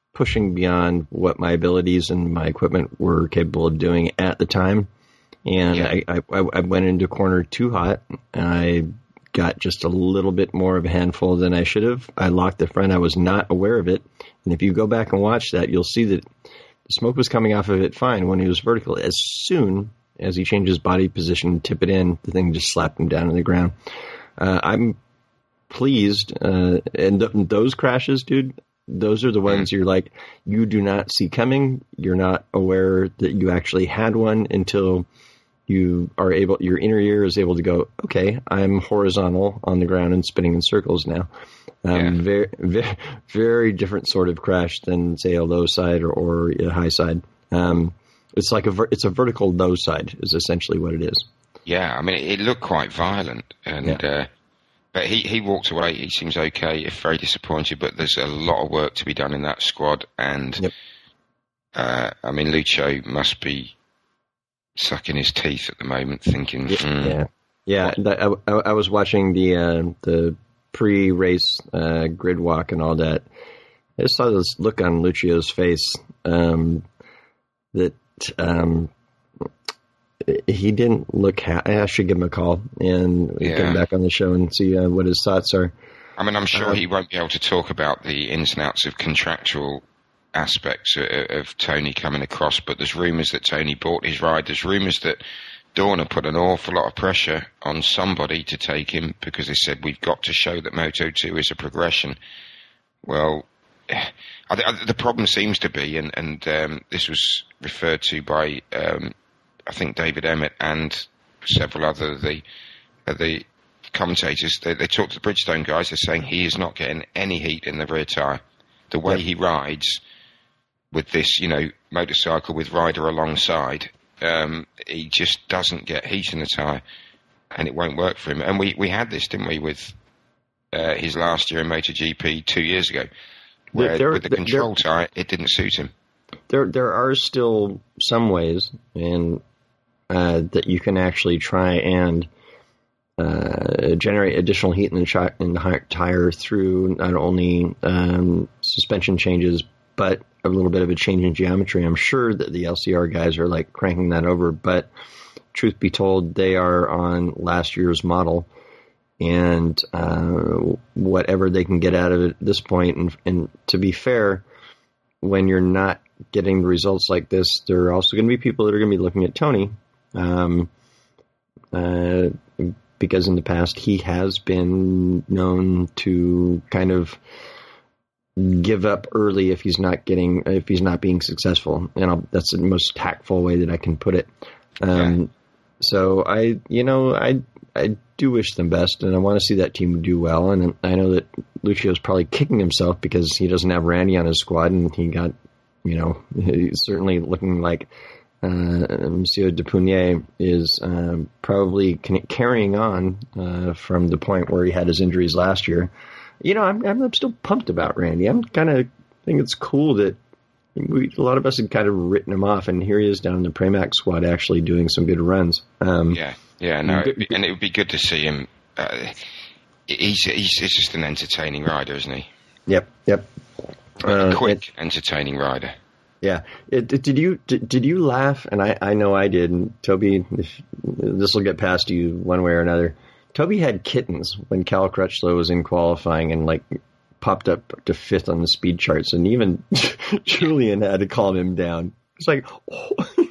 pushing beyond what my abilities and my equipment were capable of doing at the time. And yeah. I, I, I went into corner too hot, and I got just a little bit more of a handful than I should have. I locked the front. I was not aware of it. And if you go back and watch that, you'll see that the smoke was coming off of it fine when he was vertical. As soon as he changed his body position, tip it in, the thing just slapped him down on the ground. Uh, I'm pleased. Uh, and th- those crashes, dude, those are the ones you're like, you do not see coming. You're not aware that you actually had one until you are able, your inner ear is able to go, okay, I'm horizontal on the ground and spinning in circles now. Um, yeah. very, very, very different sort of crash than, say, a low side or, or a high side. Um, it's like a, ver- it's a vertical low side is essentially what it is. Yeah. I mean, it, it looked quite violent, and, yeah. uh, but he, he walked away. He seems okay, if very disappointed, but there's a lot of work to be done in that squad. And, yep. uh, I mean, Lucio must be sucking his teeth at the moment, thinking, mm, yeah, yeah. That, I, I was watching the uh, the pre-race uh, grid walk and all that. I just saw this look on Lucio's face um, that um, he didn't look. Ha- I should give him a call and yeah. get him back on the show and see uh, what his thoughts are. I mean, I'm sure uh, he won't be able to talk about the ins and outs of contractual aspects of, of Tony coming across, but there's rumours that Tony bought his ride. There's rumours that Dorna put an awful lot of pressure on somebody to take him because they said, we've got to show that Moto two is a progression. Well, I, I, the problem seems to be, and, and um, this was referred to by, um, I think, David Emmett and several other of the, uh, the commentators. They, they talked to the Bridgestone guys. They're saying he is not getting any heat in the rear tyre. The way yep. he rides with this, you know, motorcycle with rider alongside, um, he just doesn't get heat in the tyre, and it won't work for him. And we, we had this, didn't we, with uh, his last year in MotoGP two years ago, where there, with the control there, tyre, it didn't suit him. There there are still some ways and uh, that you can actually try and uh, generate additional heat in the, chi- in the tire through not only um, suspension changes, but a little bit of a change in geometry. I'm sure that the L C R guys are like cranking that over, but truth be told, they are on last year's model, and uh, whatever they can get out of it at this point. And, and to be fair, when you're not getting results like this, there are also going to be people that are going to be looking at Tony, um, uh, because in the past he has been known to kind of give up early if he's not getting, if he's not being successful. And I'll, that's the most tactful way that I can put it. Um, yeah. So I, you know, I, I do wish them best, and I want to see that team do well. And I know that Lucio's probably kicking himself because he doesn't have Randy on his squad, and he got, you know, he's certainly looking like uh, Monsieur Depunier is um, probably carrying on uh, from the point where he had his injuries last year. You know, I'm, I'm still pumped about Randy. I'm kind of think it's cool that we, a lot of us had kind of written him off, and here he is down in the Pramac squad actually doing some good runs. Um, yeah, yeah, no, it'd be, and it would be good to see him. Uh, he's, he's he's just an entertaining rider, isn't he? Yep, yep. A uh, quick, it, entertaining rider. Yeah. It, did you did, did you laugh? And I, I know I did. And Toby, if, this will get past you one way or another. Toby had kittens when Cal Crutchlow was in qualifying and like popped up to fifth on the speed charts, and even Julian had to calm him down. It's like, oh.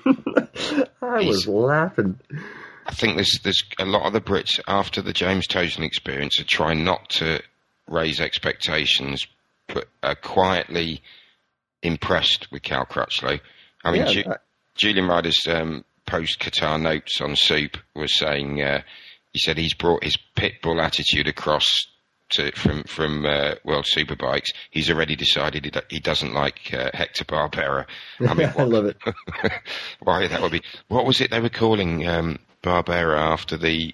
I was He's, laughing. I think there's there's a lot of the Brits after the James Tosin experience are trying not to raise expectations, but are quietly impressed with Cal Crutchlow. I mean, yeah, Ju- I, Julian Ryder's um, post-Qatar notes on Soup was saying. Uh, He said he's brought his pit bull attitude across to, from from uh, World Superbikes. He's already decided he, do, he doesn't like uh, Hector Barbera. I mean, what, I love it. Why that would be? What was it they were calling um, Barbera after the?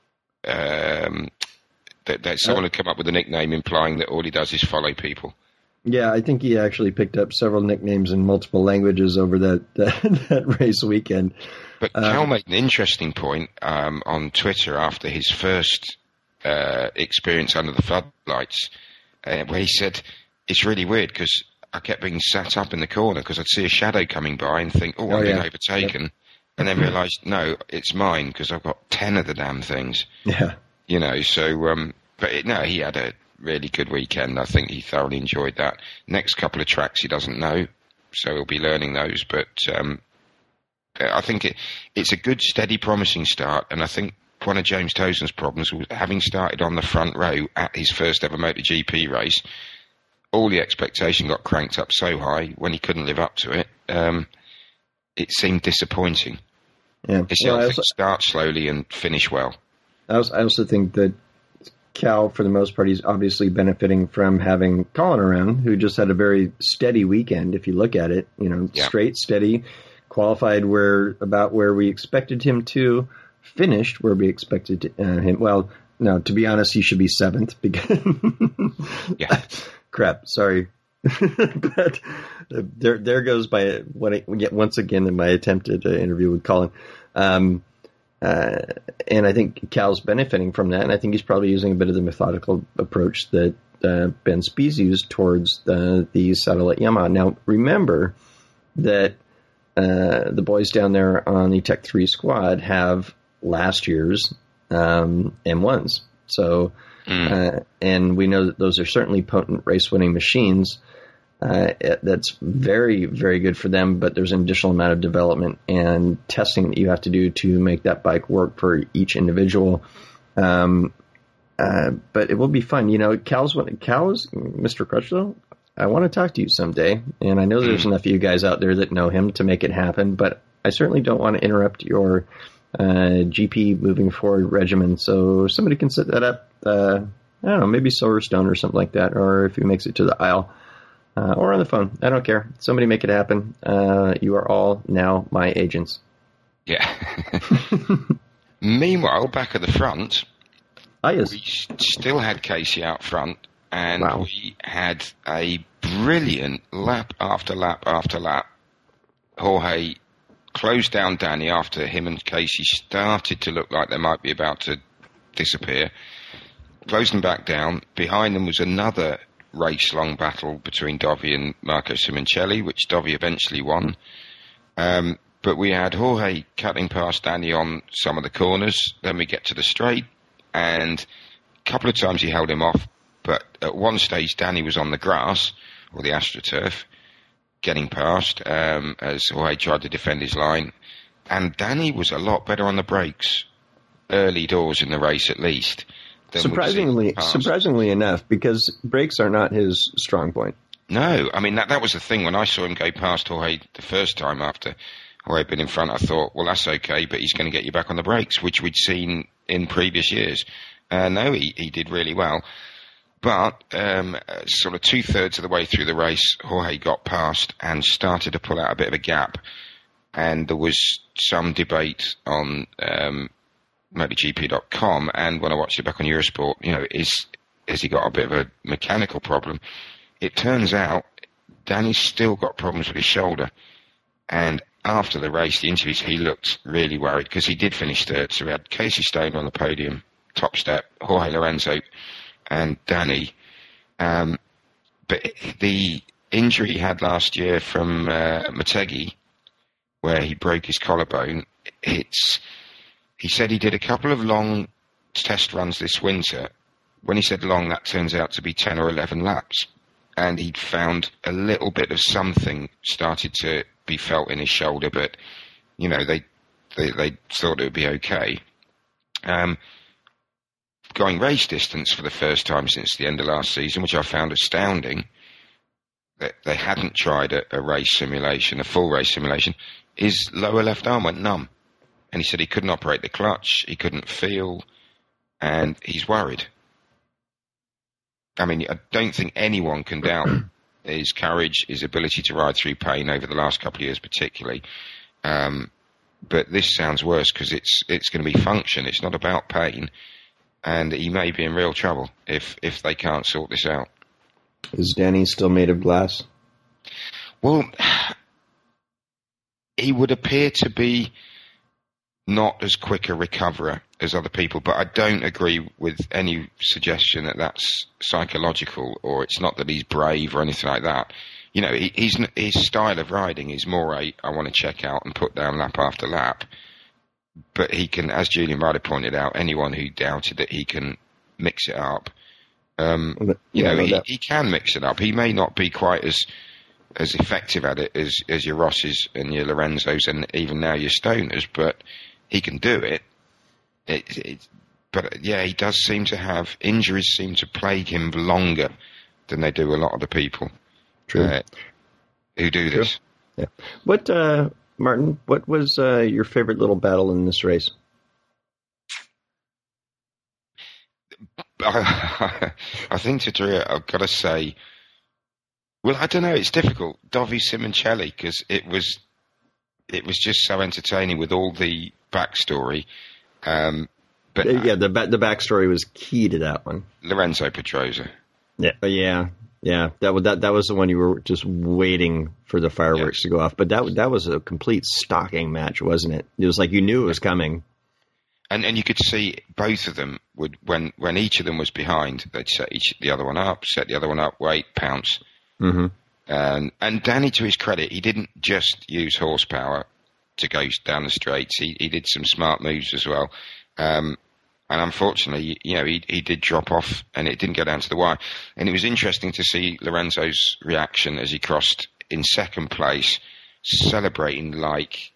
Um, that, that someone uh, had come up with a nickname implying that all he does is follow people. Yeah, I think he actually picked up several nicknames in multiple languages over that that, that race weekend. But Cal um, made an interesting point um, on Twitter after his first uh, experience under the floodlights, uh, where he said, it's really weird because I kept being sat up in the corner because I'd see a shadow coming by and think, oh, I'm oh, being yeah. overtaken. Yep. And then realised, no, it's mine because I've got ten of the damn things. Yeah. You know, so, um, but it, no, he had a really good weekend. I think he thoroughly enjoyed that. Next couple of tracks he doesn't know, so he'll be learning those. But um, I think it, it's a good, steady, promising start. And I think one of James Tozen's problems was having started on the front row at his first ever MotoGP race, all the expectation got cranked up so high when he couldn't live up to it. Um, it seemed disappointing. Yeah. It's Well, the I other thing, also- start slowly and finish well. I also, I also think that Cal, for the most part, he's obviously benefiting from having Colin around, who just had a very steady weekend. If you look at it, you know, Yeah. straight, steady, qualified where about where we expected him to, finished where we expected uh, him. Well, no, to be honest, he should be seventh. Because Yeah. Crap. Sorry. But uh, there, there goes by what I, once again in my attempted uh, interview with Colin. Um, Uh, and I think Cal's benefiting from that, and I think he's probably using a bit of the methodical approach that uh, Ben Spies used towards the, the satellite Yamaha. Now, remember that uh, the boys down there on the Tech three squad have last year's um, M ones. So, Mm. uh, and we know that those are certainly potent race-winning machines. Uh, it, that's very, very good for them, but there's an additional amount of development and testing that you have to do to make that bike work for each individual. Um, uh, but it will be fun. You know, Cal's, Cal's Mister Crutchlow, I want to talk to you someday, and I know there's enough of you guys out there that know him to make it happen, but I certainly don't want to interrupt your uh, G P moving forward regimen, so somebody can set that up, uh, I don't know, maybe Silverstone or something like that, or if he makes it to the aisle. Uh, or on the phone. I don't care. Somebody make it happen. Uh, you are all now my agents. Yeah. Meanwhile, back at the front, Ah, yes. we s- still had Casey out front, and Wow. we had a brilliant lap after lap after lap. Jorge closed down Danny after him and Casey started to look like they might be about to disappear. Closed them back down. Behind them was another race-long battle between Dovi and Marco Simoncelli, which Dovi eventually won. Um, but we had Jorge cutting past Danny on some of the corners. Then we get to the straight, and a couple of times he held him off. But at one stage, Danny was on the grass, or the AstroTurf, getting past um, as Jorge tried to defend his line. And Danny was a lot better on the brakes, early doors in the race at least. than we've seen in Surprisingly, the past. surprisingly enough, because brakes are not his strong point. No, I mean, that that was the thing. When I saw him go past Jorge the first time after Jorge had been in front, I thought, well, that's okay, but he's going to get you back on the brakes, which we'd seen in previous years. Uh, no, he, he did really well. But um, uh, sort of two-thirds of the way through the race, Jorge got past and started to pull out a bit of a gap. And there was some debate on um, MotoGP dot com, and when I watched it back on Eurosport, you know, is has he got a bit of a mechanical problem? It turns out Danny's still got problems with his shoulder. And after the race, the interviews, he looked really worried because he did finish third. So we had Casey Stone on the podium, top step, Jorge Lorenzo, and Danny. Um, but the injury he had last year from uh, Motegi, where he broke his collarbone, it's, he said he did a couple of long test runs this winter. When he said long, that turns out to be ten or eleven laps. And he'd found a little bit of something started to be felt in his shoulder, but, you know, they they, they thought it would be okay. Um, going race distance for the first time since the end of last season, which I found astounding, that they hadn't tried a, a race simulation, a full race simulation, his lower left arm went numb. And he said he couldn't operate the clutch, he couldn't feel, and he's worried. I mean, I don't think anyone can doubt his courage, his ability to ride through pain over the last couple of years particularly. Um, but this sounds worse because it's it's going to be function. It's not about pain. And he may be in real trouble if, if they can't sort this out. Is Danny still made of glass? Well, he would appear to be not as quick a recoverer as other people, but I don't agree with any suggestion that that's psychological or it's not that he's brave or anything like that. you know, he, he's his style of riding is more a I want to check out and put down lap after lap. But he can, as Julian Ryder pointed out, anyone who doubted that he can mix it up, um, you yeah, know, he, he can mix it up. He may not be quite as as effective at it as, as your Rosses and your Lorenzos and even now your Stoners, but he can do it. It, it. But, yeah, he does seem to have, injuries seem to plague him longer than they do a lot of the people True. Uh, who do True. this. Yeah. What, uh, Martin, what was uh, your favorite little battle in this race? I think to Drew, I've got to say, well, I don't know. It's difficult. Dovi Simoncelli, because it was, it was just so entertaining with all the backstory. Um, but yeah, the the backstory was key to that one. Lorenzo Pedrosa. Yeah, yeah, yeah. That was that that was the one you were just waiting for the fireworks yeah. to go off. But that that was a complete stalking match, wasn't it? It was like you knew it was coming. And and you could see both of them would when when each of them was behind, they'd set each the other one up, set the other one up, wait, pounce. Mm-hmm. Um, and Danny, to his credit, he didn't just use horsepower to go down the straights. He he did some smart moves as well. Um, and unfortunately, you know, he he did drop off, and it didn't go down to the wire. And it was interesting to see Lorenzo's reaction as he crossed in second place, celebrating like,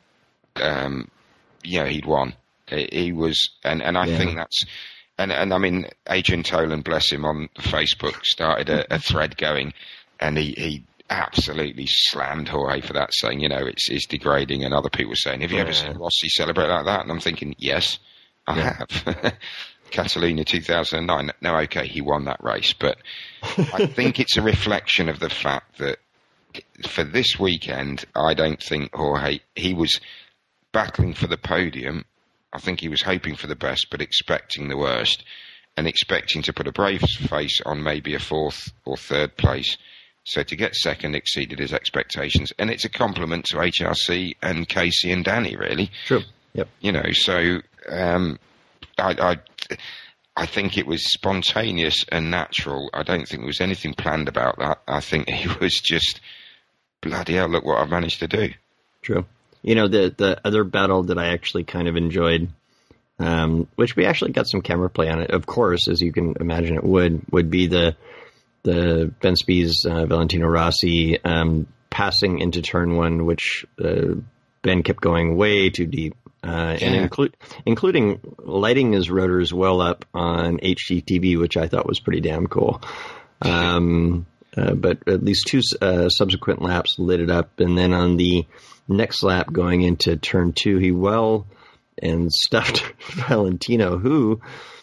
um, you know, he'd won. He was, and and I yeah. think that's. And, and I mean, Adrian Tolan, bless him, on Facebook started a, a thread going, and he, he absolutely slammed Jorge for that, saying, you know, it's, it's degrading. And other people were saying, have you yeah. ever seen Rossi celebrate like that? And I'm thinking, yes, I yeah. have. Catalunya two thousand nine. No, okay, he won that race. But I think it's a reflection of the fact that for this weekend, I don't think Jorge, he was battling for the podium. I think he was hoping for the best, but expecting the worst, and expecting to put a brave face on maybe a fourth or third place. So to get second exceeded his expectations, and it's a compliment to H R C and Casey and Danny, really. True. Yep. You know, so um, I, I, I think it was spontaneous and natural. I don't think there was anything planned about that. I think he was just, bloody hell, look what I've managed to do. True. You know, the the other battle that I actually kind of enjoyed, um, which we actually got some camera play on it, of course, as you can imagine it would, would be the the Ben Spies, uh, Valentino Rossi um, passing into turn one, which uh, Ben kept going way too deep, uh, yeah. and inclu- including lighting his rotors well up on H D T V, which I thought was pretty damn cool. Um, uh, but at least two uh, subsequent laps lit it up, and then on the next lap going into turn two, he well and stuffed Valentino, who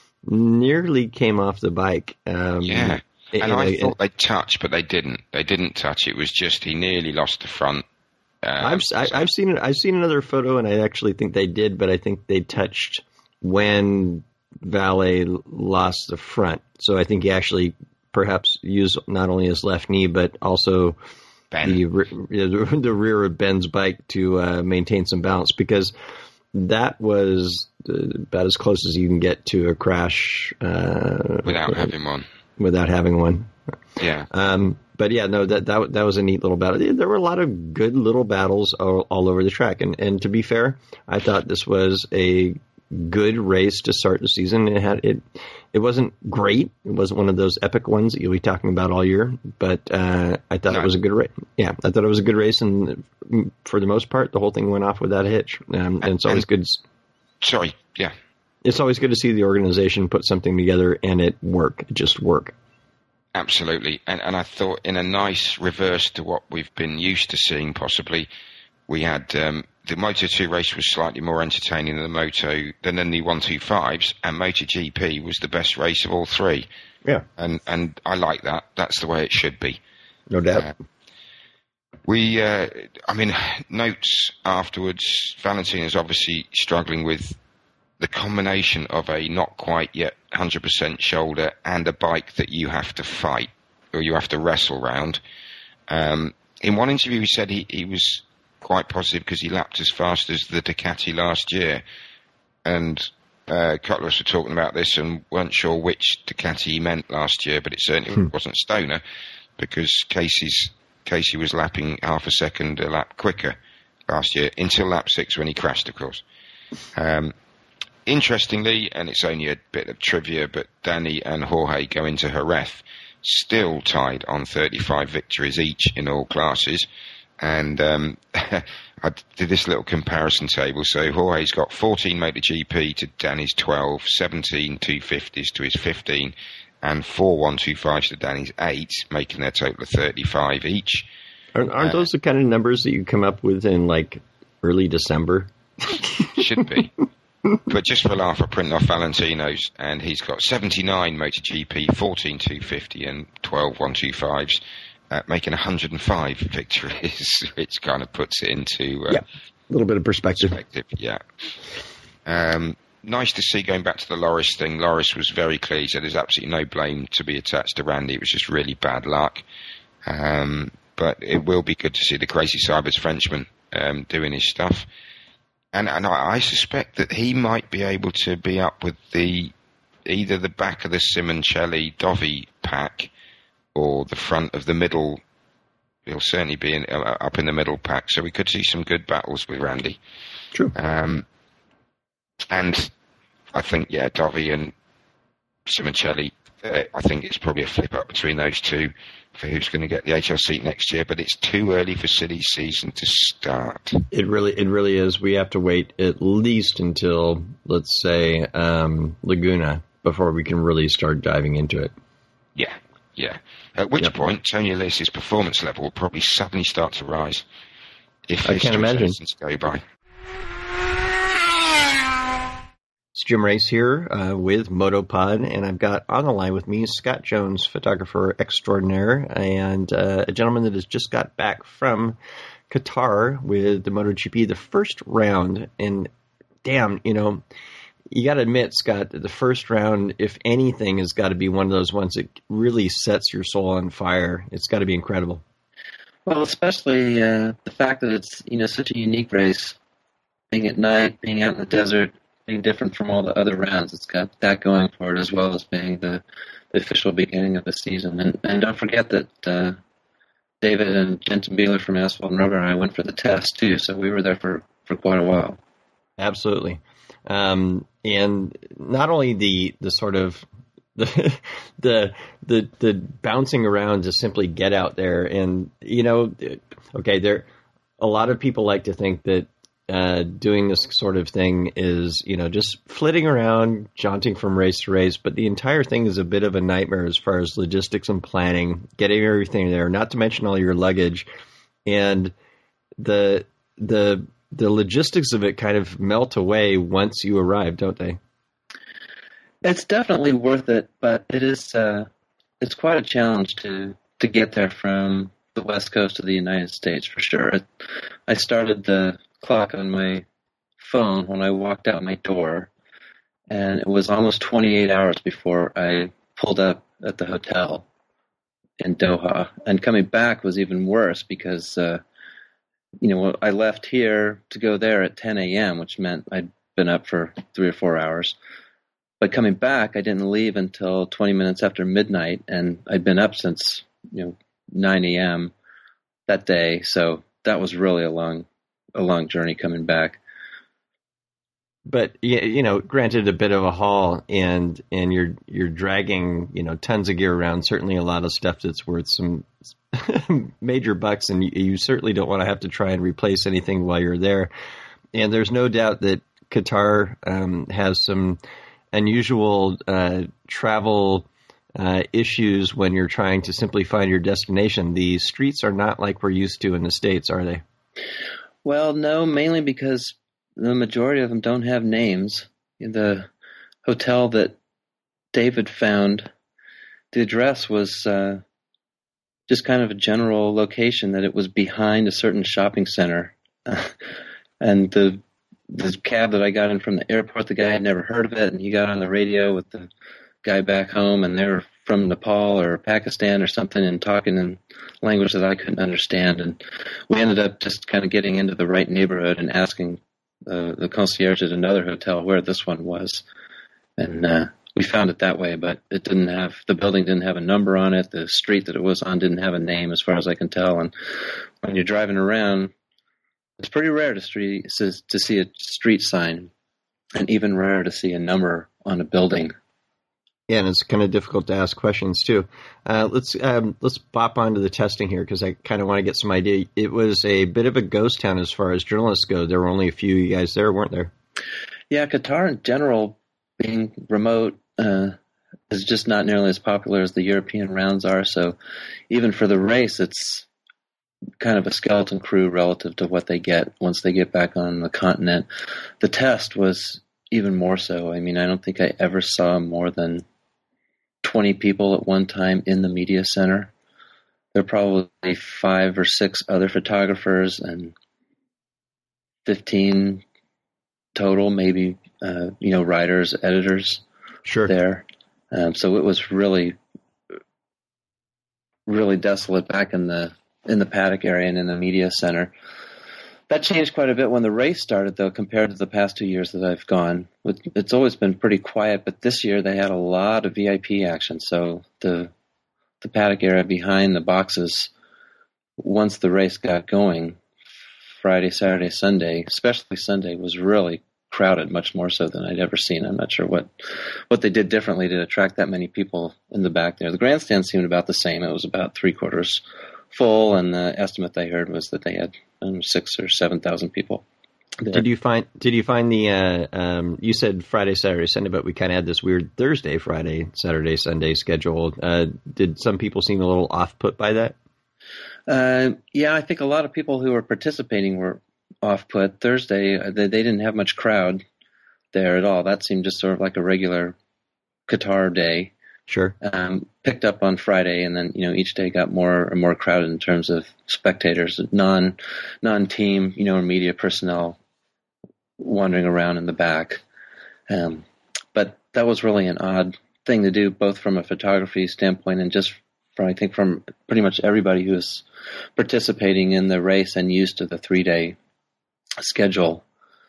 nearly came off the bike. Um, yeah, and I thought they touched, but they didn't. They didn't touch. It was just he nearly lost the front. Um, I've I, I've seen I've seen another photo, and I actually think they did, but I think they touched when Valet lost the front. So I think he actually perhaps used not only his left knee, but also Ben. The, the rear of Ben's bike to uh, maintain some balance, because that was about as close as you can get to a crash uh, without having one. Without having one, yeah. Um, but yeah, no, that that that was a neat little battle. There were a lot of good little battles all, all over the track, and and to be fair, I thought this was a good race to start the season. It had it. It wasn't great. It wasn't one of those epic ones that you'll be talking about all year. But uh, I thought no. it was a good race. Yeah, I thought it was a good race, and for the most part, the whole thing went off without a hitch. Um, and, and it's always and, good. Sorry, yeah. It's always good to see the organization put something together and it work. It just work. Absolutely, and and I thought in a nice reverse to what we've been used to seeing, possibly, we had. Um, The Moto two race was slightly more entertaining than the Moto than, than the one twenty-fives, and MotoGP was the best race of all three. Yeah, and and I like that. That's the way it should be. No doubt. Uh, we, uh, I mean, notes afterwards. Valentino's obviously struggling with the combination of a not quite yet one hundred percent shoulder and a bike that you have to fight or you have to wrestle round. Um, in one interview, he said he, he was quite positive because he lapped as fast as the Ducati last year, and uh, a couple of us were talking about this and weren't sure which Ducati he meant last year, but it certainly hmm. wasn't Stoner, because Casey's Casey was lapping half a second a lap quicker last year, until lap six when he crashed, of course. Um, interestingly, and it's only a bit of trivia, but Danny and Jorge go into Jerez still tied on thirty-five victories each in all classes. And um, I did this little comparison table. So Jorge's got fourteen MotoGP to Danny's twelve, seventeen two fifties to his fifteen, and four one twenty-fives to Danny's eight, making their total of thirty-five each. Aren't, aren't uh, those the kind of numbers that you come up with in, like, early December? Should be. But just for a laugh, I printed off Valentino's, and he's got seventy-nine MotoGP, fourteen two fifty, and twelve one twenty-fives. Uh, making one hundred five victories, which kind of puts it into uh, yeah, a little bit of perspective. perspective yeah. Um, nice to see going back to the Loris thing. Loris was very clear. He said there's absolutely no blame to be attached to Randy. It was just really bad luck. Um, but it will be good to see the Crazy Cybers Frenchman um, doing his stuff. And, and I, I suspect that he might be able to be up with the either the back of the Simoncelli Dovi pack or the front of the middle. He'll certainly be in, uh, up in the middle pack, so we could see some good battles with Randy. True. Um, and I think, yeah, Dovi and Simoncelli, uh, I think it's probably a flip-up between those two for who's going to get the H L seat next year, but it's too early for City season to start. It really it really is. We have to wait at least until, let's say, um, Laguna before we can really start diving into it. Yeah. Yeah, at which yep. point Tony Lewis's performance level will probably suddenly start to rise if I can't imagine. Seasons go by. It's Jim Race here uh, with Motopod, and I've got on the line with me Scott Jones, photographer extraordinaire, and uh, a gentleman that has just got back from Qatar with the MotoGP, the first round. And damn, you know, you got to admit, Scott, that the first round, if anything, has got to be one of those ones that really sets your soul on fire. It's got to be incredible. Well, especially uh, the fact that it's, you know, such a unique race. Being at night, being out in the desert, being different from all the other rounds. It's got that going for it, as well as being the, the official beginning of the season. And, and don't forget that uh, David and Jensen Beeler from Asphalt and Rubber and I went for the test, too, so we were there for, for quite a while. Absolutely. Um, and not only the, the sort of the, the, the, the bouncing around to simply get out there. And, you know, okay, there, a lot of people like to think that, uh, doing this sort of thing is, you know, just flitting around, jaunting from race to race. But the entire thing is a bit of a nightmare as far as logistics and planning, getting everything there, not to mention all your luggage. And the, the, the logistics of it kind of melt away once you arrive, don't they? It's definitely worth it, but it is uh, it's quite a challenge to, to get there from the West Coast of the United States, for sure. It, I started the clock on my phone when I walked out my door, and it was almost twenty-eight hours before I pulled up at the hotel in Doha. And coming back was even worse because uh, you know, I left here to go there at ten a.m., which meant I'd been up for three or four hours. But coming back, I didn't leave until twenty minutes after midnight, and I'd been up since, you know, nine a.m. that day. So that was really a long, a long journey coming back. But you know, granted, a bit of a haul, and and you're you're dragging, you know, tons of gear around. Certainly, a lot of stuff that's worth some major bucks, and you, you certainly don't want to have to try and replace anything while you're there. And there's no doubt that Qatar um, has some unusual uh, travel uh, issues when you're trying to simply find your destination. The streets are not like we're used to in the States, are they? Well, no, mainly because the majority of them don't have names. The hotel that David found, the address was uh, just kind of a general location that it was behind a certain shopping center. And the the cab that I got in from the airport, the guy had never heard of it, and he got on the radio with the guy back home, and they were from Nepal or Pakistan or something and talking in language that I couldn't understand. And we ended up just kind of getting into the right neighborhood and asking uh, the concierge at another hotel where this one was. And uh, we found it that way, but it didn't have, the building didn't have a number on it. The street that it was on didn't have a name as far as I can tell. And when you're driving around, it's pretty rare to, street, to see a street sign, and even rarer to see a number on a building. Yeah, and it's kind of difficult to ask questions too. Uh, let's um, let's bop onto the testing here because I kind of want to get some idea. It was a bit of a ghost town as far as journalists go. There were only a few of you guys there, weren't there? Yeah, Qatar in general, being remote, uh, is just not nearly as popular as the European rounds are. So even for the race, it's kind of a skeleton crew relative to what they get once they get back on the continent. The test was even more so. I mean, I don't think I ever saw more than twenty people at one time in the media center. There were probably five or six other photographers and fifteen total, maybe, uh, you know, writers, editors sure. there. Um, so it was really, really desolate back in the in the paddock area and in the media center. That changed quite a bit when the race started, though, compared to the past two years that I've gone. It's always been pretty quiet, but this year they had a lot of V I P action. So the the paddock area behind the boxes, once the race got going, Friday, Saturday, Sunday, especially Sunday, was really crowded, much more so than I'd ever seen. I'm not sure what, what they did differently to attract that many people in the back there. The grandstand seemed about the same. It was about three quarters full, and the estimate I heard was that they had um, six or seven thousand people there. Did you find? Did you find the? Uh, um, you said Friday, Saturday, Sunday, but we kind of had this weird Thursday, Friday, Saturday, Sunday schedule. Uh, did some people seem a little off put by that? Uh, yeah, I think a lot of people who were participating were off put. Thursday, they, they didn't have much crowd there at all. That seemed just sort of like a regular Qatar day. Sure. Um, picked up on Friday, and then, you know, each day got more and more crowded in terms of spectators, non, non-team, you know, media personnel wandering around in the back. Um, but that was really an odd thing to do, both from a photography standpoint and just from, I think, from pretty much everybody who was participating in the race and used to the three-day schedule.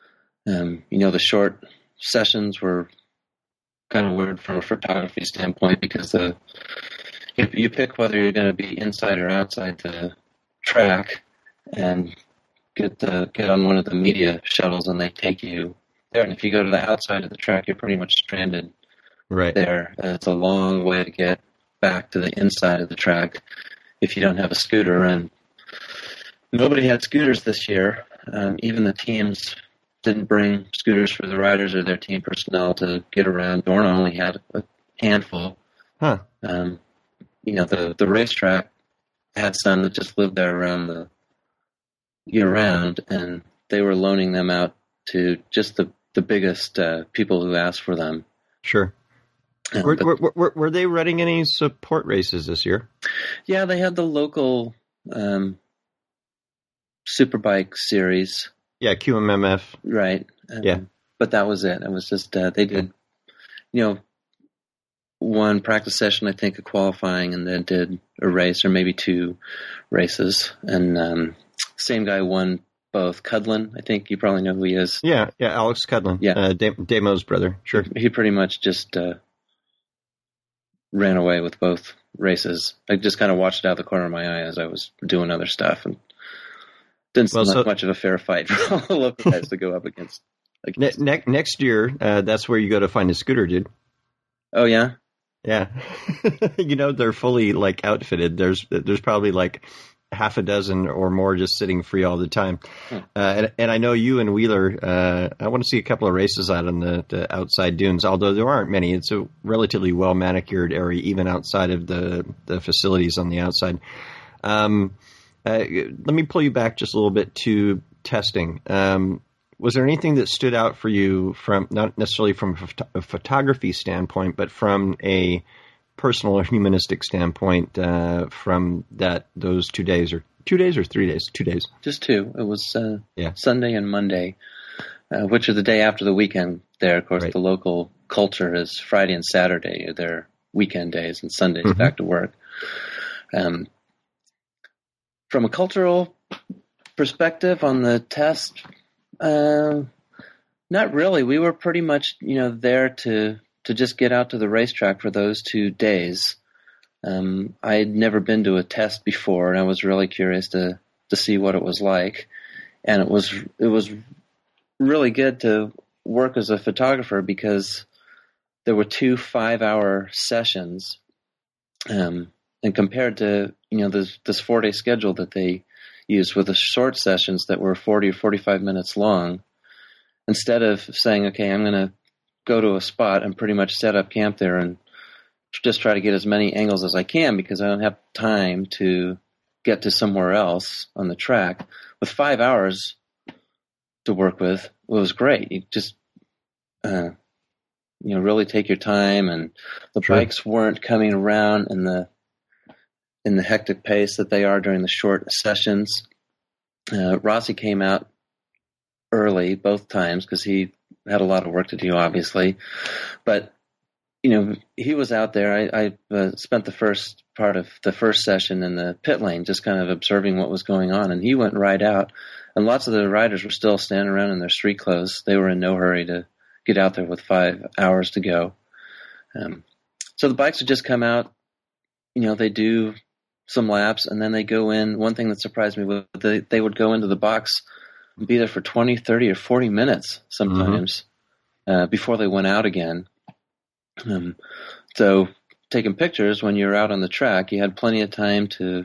Um, you know, the short sessions were kind of weird from a photography standpoint because the you, you pick whether you're going to be inside or outside the track and get the get on one of the media shuttles, and they take you there. And if you go to the outside of the track, you're pretty much stranded right there. Uh, it's a long way to get back to the inside of the track if you don't have a scooter. And nobody had scooters this year. Um, even the teams didn't bring scooters for the riders or their team personnel to get around. Dorna only had a handful. Huh. Um, you know, the, the racetrack had some that just lived there around the year round, and they were loaning them out to just the, the biggest uh, people who asked for them. Sure. Um, were, but, were, were, were they running any support races this year? Yeah, they had the local um, Superbike series. Yeah, Q M M F. Right. Um, yeah. But that was it. It was just, uh, they did, you know, one practice session, I think, of qualifying, and then did a race or maybe two races. And um, same guy won both. Cudlin, I think you probably know who he is. Yeah, yeah, Alex Cudlin. Yeah. Uh, Damo's brother. Sure. He pretty much just uh, ran away with both races. I just kind of watched it out the corner of my eye as I was doing other stuff, and didn't seem well, so, like much of a fair fight for all the local guys to go up against. against. Ne- ne- next year, uh, that's where you go to find a scooter, dude. Oh, yeah? Yeah. You know, they're fully, like, outfitted. There's there's probably, like, half a dozen or more just sitting free all the time. Hmm. Uh, and, and I know you and Wheeler, uh, I want to see a couple of races out on the, the outside dunes, although there aren't many. It's a relatively well-manicured area, even outside of the, the facilities on the outside. Um Uh, let me pull you back just a little bit to testing. Um, was there anything that stood out for you from, not necessarily from a, phot- a photography standpoint, but from a personal or humanistic standpoint uh, from that those two days or two days or three days? Two days. Just two. It was uh, yeah. Sunday and Monday, uh, which are the day after the weekend there. Of course, right. The local culture is Friday and Saturday are their weekend days, and Sunday's mm-hmm. back to work. Um, From a cultural perspective on the test, uh, not really. We were pretty much, you know, there to to just get out to the racetrack for those two days. Um, I had never been to a test before, and I was really curious to, to see what it was like. And it was it was really good to work as a photographer because there were two five-hour sessions, um, and compared to you know this this four-day schedule that they used with the short sessions that were forty or forty-five minutes long, instead of saying, okay, I'm going to go to a spot and pretty much set up camp there and just try to get as many angles as I can because I don't have time to get to somewhere else on the track. With five hours to work with, it was great. You just, uh, you know, really take your time, and the Sure. bikes weren't coming around in the in the hectic pace that they are during the short sessions. Uh, Rossi came out early both times because he had a lot of work to do, obviously. But, you know, he was out there. I, I uh, spent the first part of the first session in the pit lane just kind of observing what was going on. And he went right out. And lots of the riders were still standing around in their street clothes. They were in no hurry to get out there with five hours to go. Um, so the bikes would just come out. You know, they do some laps, and then they go in. One thing that surprised me was they, they would go into the box and be there for twenty, thirty, or forty minutes sometimes mm-hmm. uh, before they went out again. Um, so taking pictures when you were out on the track, you had plenty of time to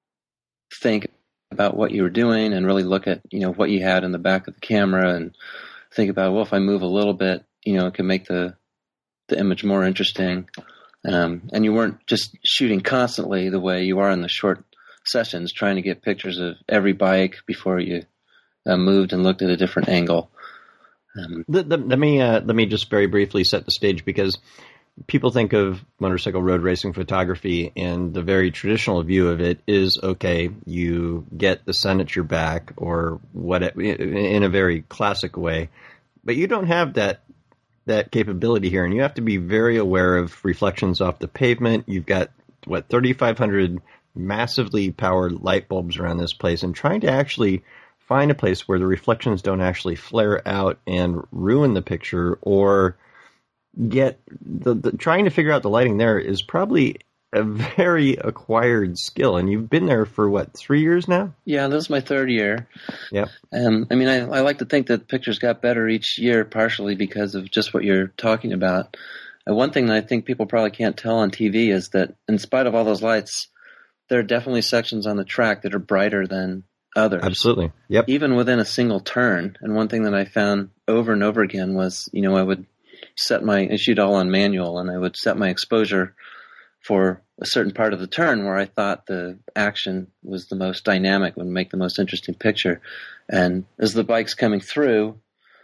think about what you were doing and really look at, you know, what you had in the back of the camera and think about, well, if I move a little bit, you know, it can make the, the image more interesting. Um, and you weren't just shooting constantly the way you are in the short sessions, trying to get pictures of every bike before you uh, moved and looked at a different angle. Um, let, let, let me uh, let me just very briefly set the stage, because people think of motorcycle road racing photography, and the very traditional view of it is, okay, you get the sun at your back, or what it, in a very classic way, but you don't have that that capability here, and you have to be very aware of reflections off the pavement. You've got, what, thirty-five hundred massively powered light bulbs around this place, and trying to actually find a place where the reflections don't actually flare out and ruin the picture, or get the, the trying to figure out the lighting there is probably a very acquired skill. And you've been there for what, three years now? Yeah, this is my third year. Yep. Um, I mean, I, I like to think that pictures got better each year, partially because of just what you're talking about. Uh, one thing that I think people probably can't tell on T V is that in spite of all those lights, there are definitely sections on the track that are brighter than others. Absolutely. Yep. Even within a single turn. And one thing that I found over and over again was, you know, I would set my, I shoot all on manual, and I would set my exposure for a certain part of the turn where I thought the action was the most dynamic, would make the most interesting picture. And as the bike's coming through,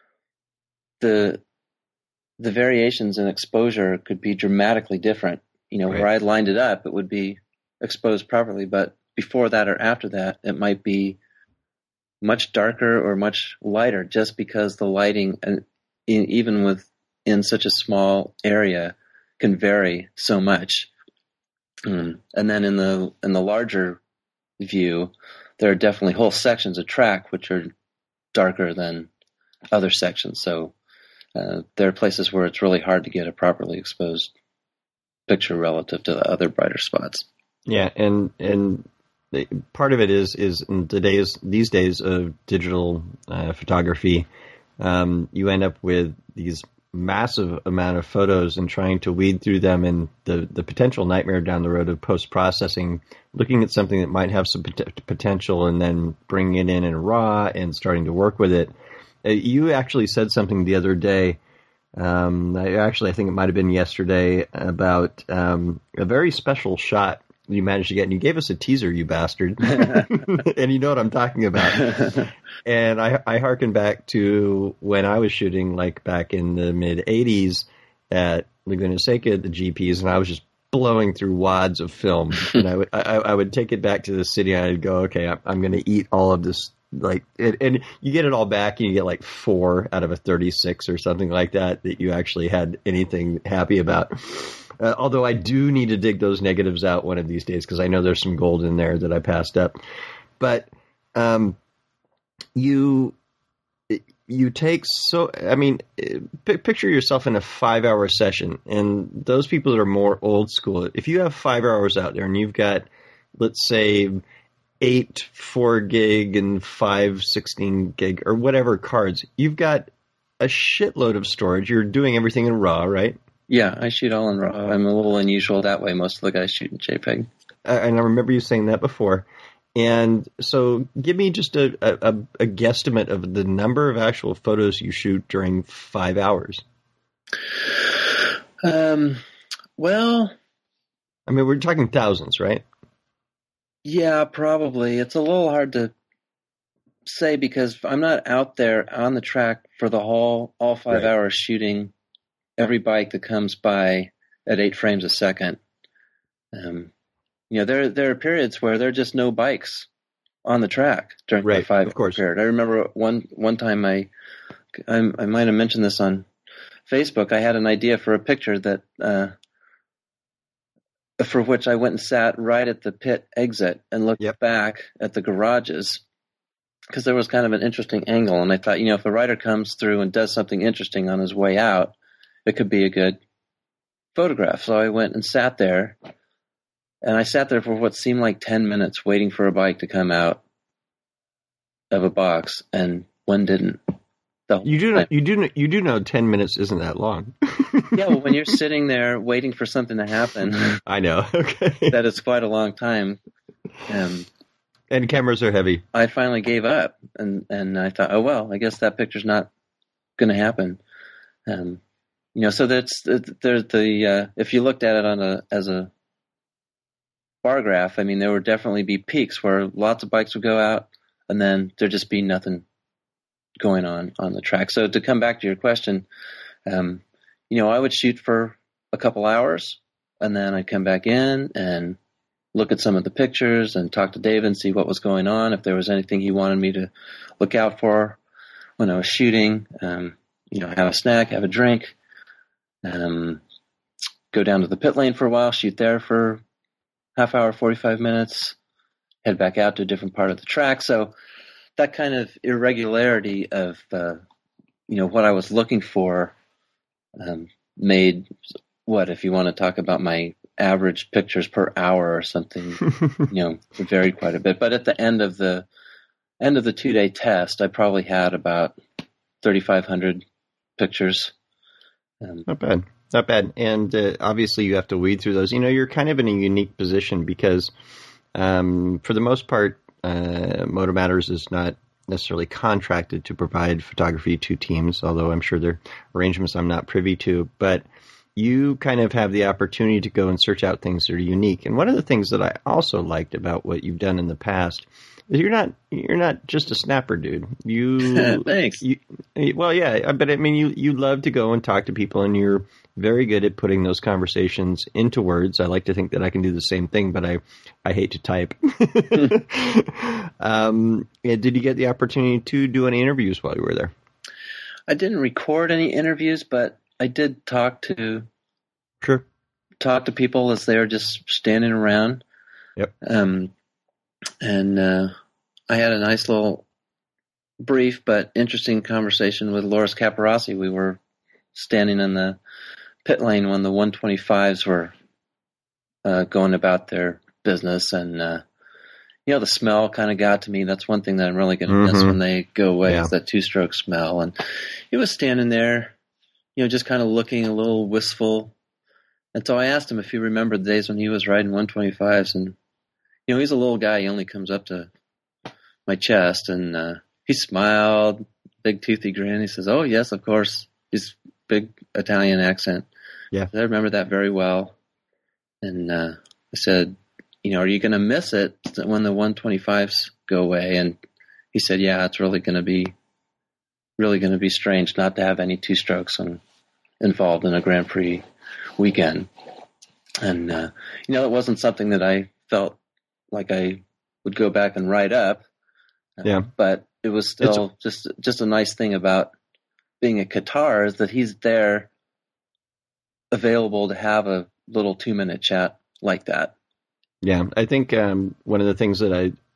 the the variations in exposure could be dramatically different. You know, Right. where I lined it up, it would be exposed properly, but before that or after that, it might be much darker or much lighter, just because the lighting, and even with in such a small area, can vary so much. Mm. And then in the in the larger view, there are definitely whole sections of track which are darker than other sections. So uh, there are places where it's really hard to get a properly exposed picture relative to the other brighter spots. Yeah, and and part of it is is in the days these days of digital uh, photography, um, you end up with these massive amount of photos and trying to weed through them, and the the potential nightmare down the road of post processing, looking at something that might have some pot- potential and then bringing it in in raw and starting to work with it. Uh, you actually said something the other day. Um, I, actually, I think it might have been yesterday, about um, a very special shot you managed to get, and you gave us a teaser, you bastard. And you know what I'm talking about. And I, I hearken back to when I was shooting, like back in the mid eighties at Laguna Seca at the G Ps, and I was just blowing through wads of film. And I would I, I would take it back to the city, and I'd go, okay, I'm, I'm going to eat all of this. Like, it, and you get it all back, and you get like four out of a thirty-six or something like that that you actually had anything happy about. Uh, although I do need to dig those negatives out one of these days, because I know there's some gold in there that I passed up. But um, you you take so, I mean, p- picture yourself in a five hour session, and those people that are more old school, if you have five hours out there and you've got, let's say, eight four gig and five sixteen gig or whatever cards, you've got a shitload of storage. You're doing everything in RAW, right? Yeah, I shoot all in RAW. I'm a little unusual that way. Most of the guys shoot in JPEG. Uh, and I remember you saying that before. And so give me just a, a, a guesstimate of the number of actual photos you shoot during five hours. Um, well... I mean, we're talking thousands, right? Yeah, probably. It's a little hard to say because I'm not out there on the track for the whole all five Right. hours shooting every bike that comes by at eight frames a second. Um, you know, there there are periods where there are just no bikes on the track during Right, the five of course. period. I remember one one time I, I I might have mentioned this on Facebook. I had an idea for a picture that. Uh, for which I went and sat right at the pit exit and looked Yep. back at the garages because there was kind of an interesting angle. And I thought, you know, if a rider comes through and does something interesting on his way out, it could be a good photograph. So I went and sat there, and I sat there for what seemed like ten minutes waiting for a bike to come out of a box, and one didn't. The You do know, time. you do know, you do know ten minutes isn't that long. Yeah, well, when you're sitting there waiting for something to happen, I know. Okay. that is quite a long time. Um, And cameras are heavy. I finally gave up, and, and I thought, oh well, I guess that picture's not going to happen. Um, you know, so that's there's the uh, if you looked at it on a as a bar graph, I mean, there would definitely be peaks where lots of bikes would go out, and then there'd just be nothing going on on the track. So to come back to your question, um, you know, I would shoot for a couple hours, and then I'd come back in and look at some of the pictures and talk to David and see what was going on, if there was anything he wanted me to look out for when I was shooting. Um, you know, have a snack, have a drink, um, go down to the pit lane for a while, shoot there for half hour, forty-five minutes, head back out to a different part of the track. So that kind of irregularity of, uh, you know, what I was looking for um, made what, if you want to talk about my average pictures per hour or something, you know, it varied quite a bit. But at the end of the end of the two day test, I probably had about thirty-five hundred pictures. Um, Not bad. Not bad. And uh, obviously you have to weed through those. You know, you're kind of in a unique position because um, for the most part, uh, Moto Matters is not necessarily contracted to provide photography to teams, although I'm sure there are arrangements I'm not privy to. But you kind of have the opportunity to go and search out things that are unique. And one of the things that I also liked about what you've done in the past is you're not you're not just a snapper, dude. You Thanks. You, well, yeah, but I mean, you you love to go and talk to people, and you're very good at putting those conversations into words. I like to think that I can do the same thing, but I I hate to type. um, yeah, did you get the opportunity to do any interviews while you were there? I didn't record any interviews, but I did talk to Sure. talk to people as they were just standing around. Yep. Um, and uh, I had a nice little brief but interesting conversation with Loris Caparossi. We were standing in the pit lane when the one twenty-fives were uh, going about their business, and uh, you know, the smell kind of got to me. That's one thing that I'm really going to Mm-hmm. miss when they go away, Yeah. is that two-stroke smell. And he was standing there, you know, just kind of looking a little wistful. And so I asked him if he remembered the days when he was riding one twenty-fives, and you know, he's a little guy. He only comes up to my chest, and uh, he smiled, big toothy grin. He says, "Oh yes, of course." His big Italian accent. Yeah. I remember that very well. And uh, I said, "You know, are you going to miss it when the one twenty-fives go away?" And he said, "Yeah, it's really going to be, really going to be strange not to have any two strokes and involved in a Grand Prix weekend." And uh, you know, it wasn't something that I felt like I would go back and write up. Uh, Yeah. But it was still just just a nice thing about being a Qatar is that he's there, available to have a little two minute chat like that. Yeah, I think um, one of the things that I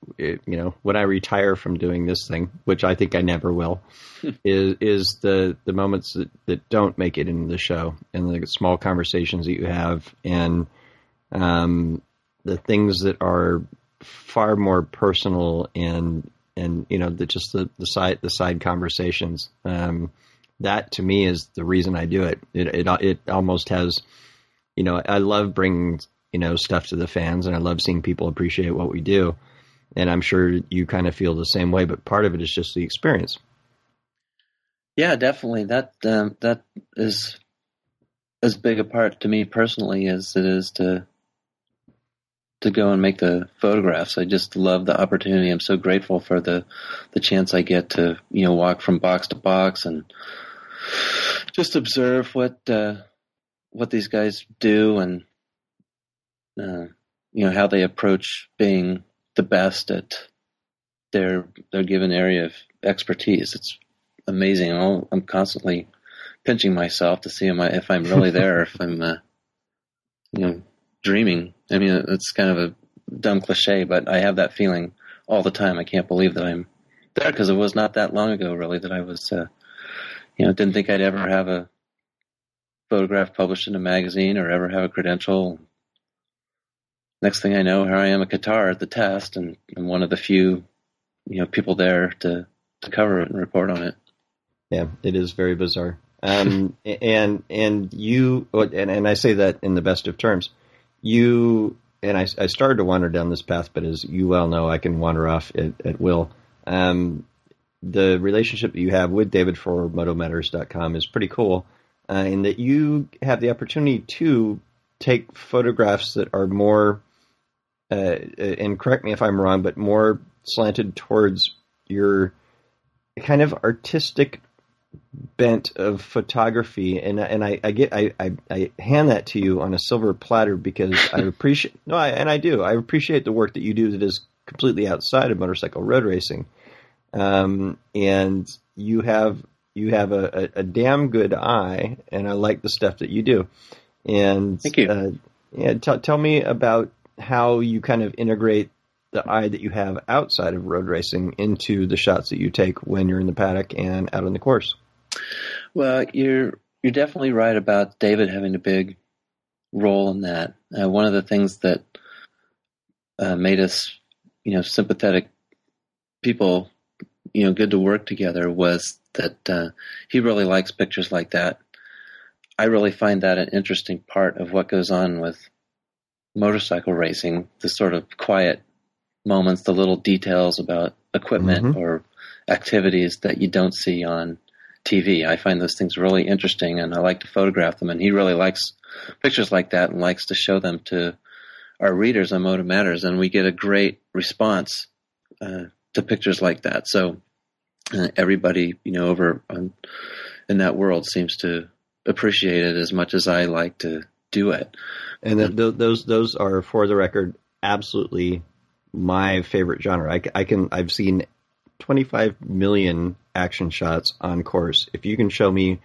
it, you know, when I retire from doing this thing, which I think I never will, is is the the moments that, that don't make it into the show, and the small conversations that you have, and um, the things that are far more personal, and and you know, the just the, the side the side conversations. Um, that to me is the reason I do it. It it it almost has, you know, I love bringing, you know, stuff to the fans, and I love seeing people appreciate what we do. And I'm sure you kind of feel the same way, but part of it is just the experience. Yeah, definitely. That um, that is as big a part to me personally as it is to to go and make the photographs. I just love the opportunity. I'm so grateful for the the chance I get to, you know, walk from box to box and just observe what uh, what these guys do, and uh, you know, how they approach being the best at their their given area of expertise. It's amazing. I'll, I'm constantly pinching myself to see if I'm really there, if I'm, uh, you know, dreaming. I mean, it's kind of a dumb cliche, but I have that feeling all the time. I can't believe that I'm there, because it was not that long ago, really, that I was, uh, you know, didn't think I'd ever have a photograph published in a magazine or ever have a credential. Next thing I know, here I am at Qatar at the test, and I'm one of the few, you know, people there to, to cover it and report on it. Yeah, it is very bizarre. Um, and and you, and, and I say that in the best of terms. You, and I, I started to wander down this path, but as you well know, I can wander off at, at will. Um, the relationship that you have with David for moto matters dot com is pretty cool, uh, in that you have the opportunity to take photographs that are more, uh, and correct me if I'm wrong, but more slanted towards your kind of artistic bent of photography, and and I, I get I, I, I hand that to you on a silver platter, because I appreciate no I, and I do I appreciate the work that you do that is completely outside of motorcycle road racing, um, and you have you have a, a, a damn good eye, and I like the stuff that you do. And thank you. Uh, yeah, t- tell me about how you kind of integrate the eye that you have outside of road racing into the shots that you take when you're in the paddock and out on the course. Well, you're you're definitely right about David having a big role in that. Uh, one of the things that uh, made us, you know, sympathetic people, you know, good to work together, was that uh, he really likes pictures like that. I really find that an interesting part of what goes on with motorcycle racing, the sort of quiet moments, the little details about equipment mm-hmm. or activities that you don't see on T V. I find those things really interesting, and I like to photograph them, and he really likes pictures like that and likes to show them to our readers on Moto Matters, and we get a great response uh, to pictures like that. So uh, everybody, you know, over on, in that world seems to appreciate it as much as I like to do it. And the, the, those those are, for the record, absolutely my favorite genre. I, I can I've seen twenty-five million action shots on course. If you can show me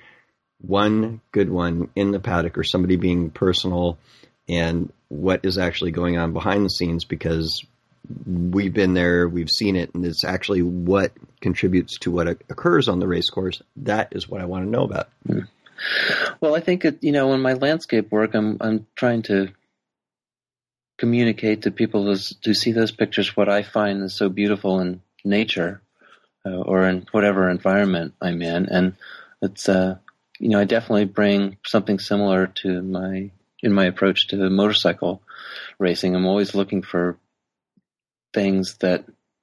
one good one in the paddock, or somebody being personal and what is actually going on behind the scenes, because we've been there, we've seen it, and it's actually what contributes to what occurs on the race course, that is what I want to know about. Hmm. Well, I think it, you know, in my landscape work, I'm I'm trying to communicate to people who's, who see those pictures what I find is so beautiful in nature, uh, or in whatever environment I'm in, and it's uh, you know, I definitely bring something similar to my in my approach to motorcycle racing. I'm always looking for things that,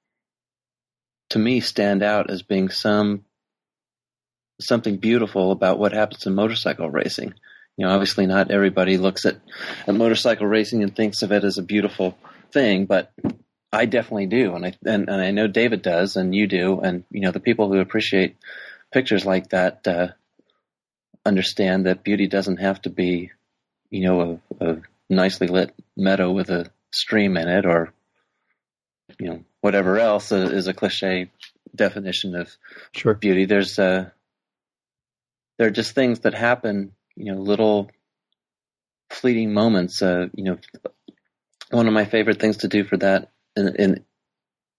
to me, stand out as being some. something beautiful about what happens in motorcycle racing. You know, obviously not everybody looks at, at motorcycle racing and thinks of it as a beautiful thing, but I definitely do. And I, and, and I know David does, and you do. And, you know, the people who appreciate pictures like that, uh, understand that beauty doesn't have to be, you know, a, a nicely lit meadow with a stream in it, or, you know, whatever else is a cliche definition of sure. beauty. There's, uh, There are just things that happen, you know, little fleeting moments. Uh, you know, one of my favorite things to do for that in, in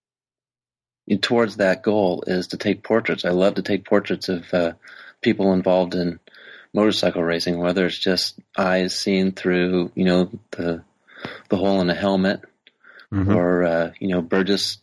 towards that goal is to take portraits. I love to take portraits of uh, people involved in motorcycle racing, whether it's just eyes seen through, you know, the the hole in a helmet, mm-hmm. or uh, you know, Burgess'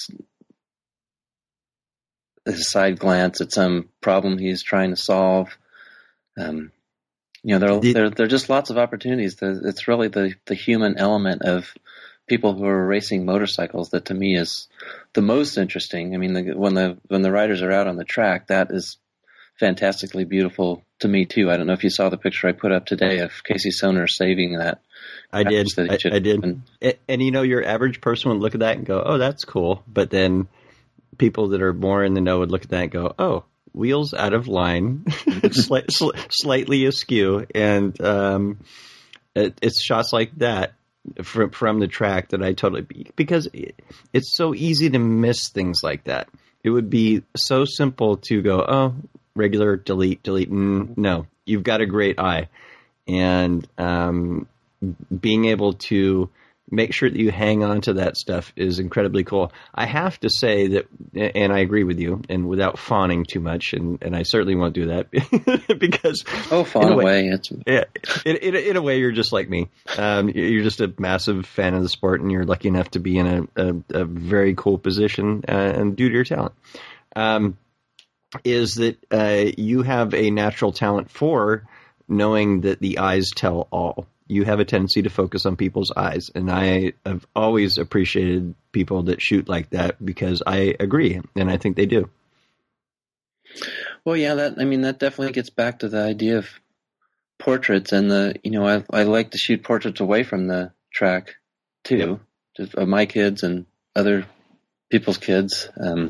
his side glance at some problem he's trying to solve. Um, you know, there, the, there there are just lots of opportunities. It's really the the human element of people who are racing motorcycles that to me is the most interesting. I mean, the, when the when the riders are out on the track, that is fantastically beautiful to me too. I don't know if you saw the picture I put up today of Casey Soner saving that. I did. I, I did. And, and you know, your average person would look at that and go, "Oh, that's cool," but then people that are more in the know would look at that and go, "Oh, wheels out of line, sli- sli- slightly askew," and um, it, it's shots like that from from the track that I totally, because it, it's so easy to miss things like that. It would be so simple to go, "Oh, regular, delete, delete." No, you've got a great eye, and um, being able to make sure that you hang on to that stuff is incredibly cool. I have to say that, and I agree with you, and without fawning too much, and, and I certainly won't do that because oh, fawn away, away. It's... Yeah, in, in, in a way, you're just like me. Um, you're just a massive fan of the sport, and you're lucky enough to be in a, a, a very cool position uh, and due to your talent. Um, is that uh, you have a natural talent for knowing that the eyes tell all. You have a tendency to focus on people's eyes, and I have always appreciated people that shoot like that because I agree, and I think they do. Well, yeah, that I mean that definitely gets back to the idea of portraits, and the you know I I like to shoot portraits away from the track too, yep. Just of my kids and other people's kids. Um,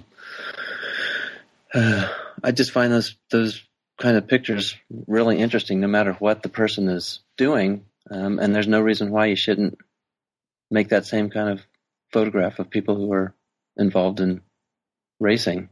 uh, I just find those those kind of pictures really interesting, no matter what the person is doing. Um, and there's no reason why you shouldn't make that same kind of photograph of people who are involved in racing.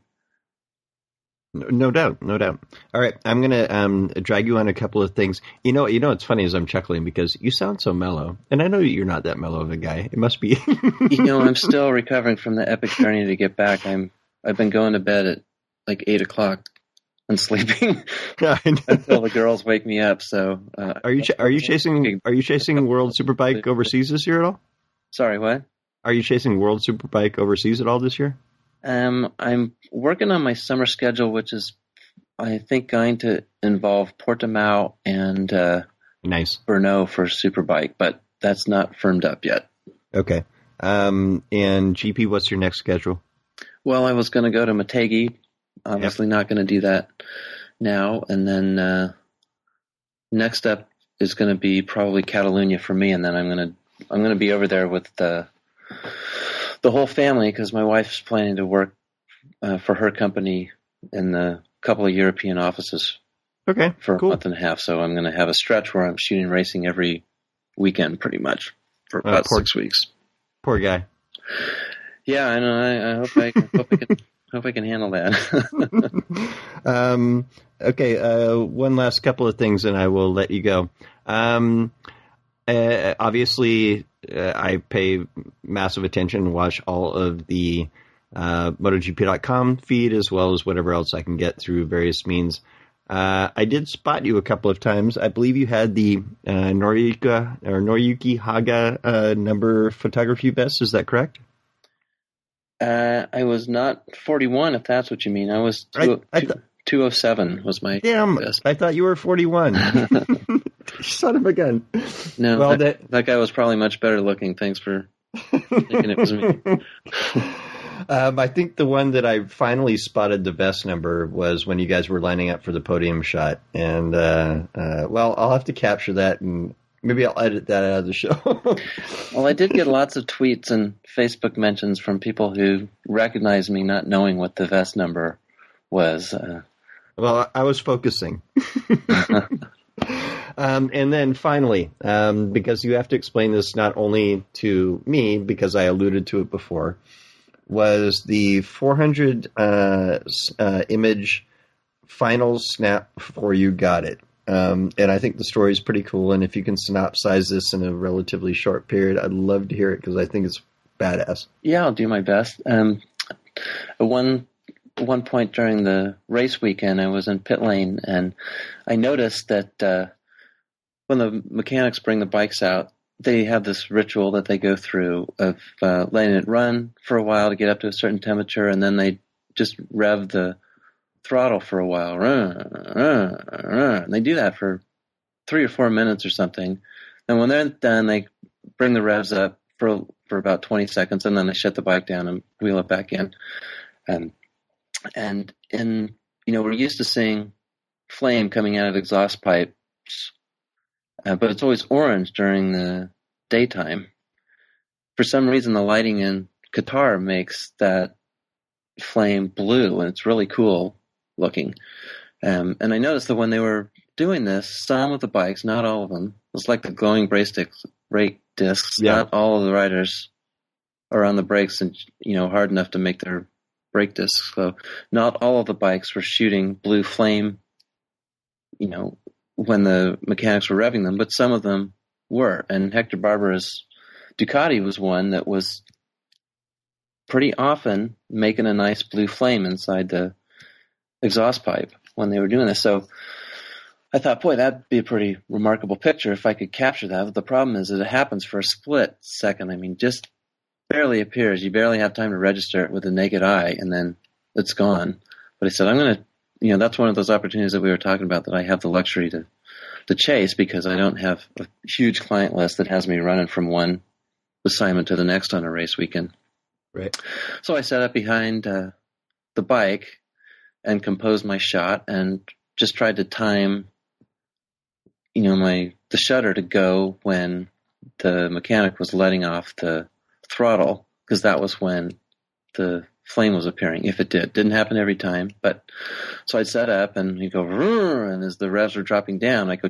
No, no doubt, no doubt. All right, I'm going to um, drag you on a couple of things. You know, you know, it's funny as I'm chuckling because you sound so mellow, and I know you're not that mellow of a guy. It must be. You know, I'm still recovering from the epic journey to get back. I'm I've been going to bed at like eight o'clock. And sleeping until the girls wake me up. So, uh, are you ch- are you chasing are you chasing World Superbike overseas this year at all? Sorry, what? Are you chasing World Superbike overseas at all this year? Um, I'm working on my summer schedule, which is, I think, going to involve Portimao and uh, nice Brno for Superbike, but that's not firmed up yet. Okay. Um, and G P, what's your next schedule? Well, I was going to go to Motegi. Obviously, yep. Not going to do that now. And then uh, next up is going to be probably Catalunya for me. And then I'm going to I'm going to be over there with the the whole family because my wife's planning to work uh, for her company in the couple of European offices. Okay, for cool. a month and a half. So I'm going to have a stretch where I'm shooting racing every weekend, pretty much for about uh, poor, six weeks. Poor guy. Yeah, I know. I, I hope I, I hope I can. Hope I can handle that. um, okay, uh, one last couple of things, and I will let you go. Um, uh, obviously, uh, I pay massive attention and watch all of the uh, MotoGP dot com feed as well as whatever else I can get through various means. Uh, I did spot you a couple of times. I believe you had the uh, Noriyuki or Noriyuki Haga uh, number photography vest. Is that correct? Uh, I was not forty-one, if that's what you mean. I was two, I, I th- two oh seven was my Damn, best. I thought you were forty-one. Son of a gun. No, well, that, that, that guy was probably much better looking. Thanks for thinking it was me. Um, I think the one that I finally spotted the vest number was when you guys were lining up for the podium shot. And, uh, uh, well, I'll have to capture that and maybe I'll edit that out of the show. Well, I did get lots of tweets and Facebook mentions from people who recognized me not knowing what the vest number was. Uh, well, I was focusing. um, and then finally, um, because you have to explain this not only to me, because I alluded to it before, was the four hundred uh, uh, image final snap before you got it. Um, and I think the story is pretty cool. And if you can synopsize this in a relatively short period, I'd love to hear it because I think it's badass. Yeah, I'll do my best. Um, at one one point during the race weekend, I was in pit lane, and I noticed that uh, when the mechanics bring the bikes out, they have this ritual that they go through of uh, letting it run for a while to get up to a certain temperature, and then they just rev the throttle for a while. And they do that for three or four minutes or something. And when they're done, they bring the revs up for for about twenty seconds, and then they shut the bike down and wheel it back in. And and in you know we're used to seeing flame coming out of exhaust pipes, uh, but it's always orange during the daytime. For some reason, the lighting in Qatar makes that flame blue, and it's really cool looking. Um, and I noticed that when they were doing this, some of the bikes, not all of them, it was like the glowing brake discs. Brake discs. Yeah. Not all of the riders are on the brakes and you know hard enough to make their brake discs glow. Not all of the bikes were shooting blue flame, you know, when the mechanics were revving them, but some of them were. And Hector Barbera's Ducati was one that was pretty often making a nice blue flame inside the exhaust pipe when they were doing this. So I thought, boy, that'd be a pretty remarkable picture if I could capture that. But the problem is that it happens for a split second. I mean, just barely appears. You barely have time to register it with the naked eye, and then it's gone. But I said, I'm going to, you know, that's one of those opportunities that we were talking about that I have the luxury to, to chase because I don't have a huge client list that has me running from one assignment to the next on a race weekend. Right. So I sat up behind uh, the bike and composed my shot and just tried to time, you know, my the shutter to go when the mechanic was letting off the throttle, because that was when the flame was appearing, if it did. Didn't happen every time, but so I'd set up and he'd go, and as the revs were dropping down, I go,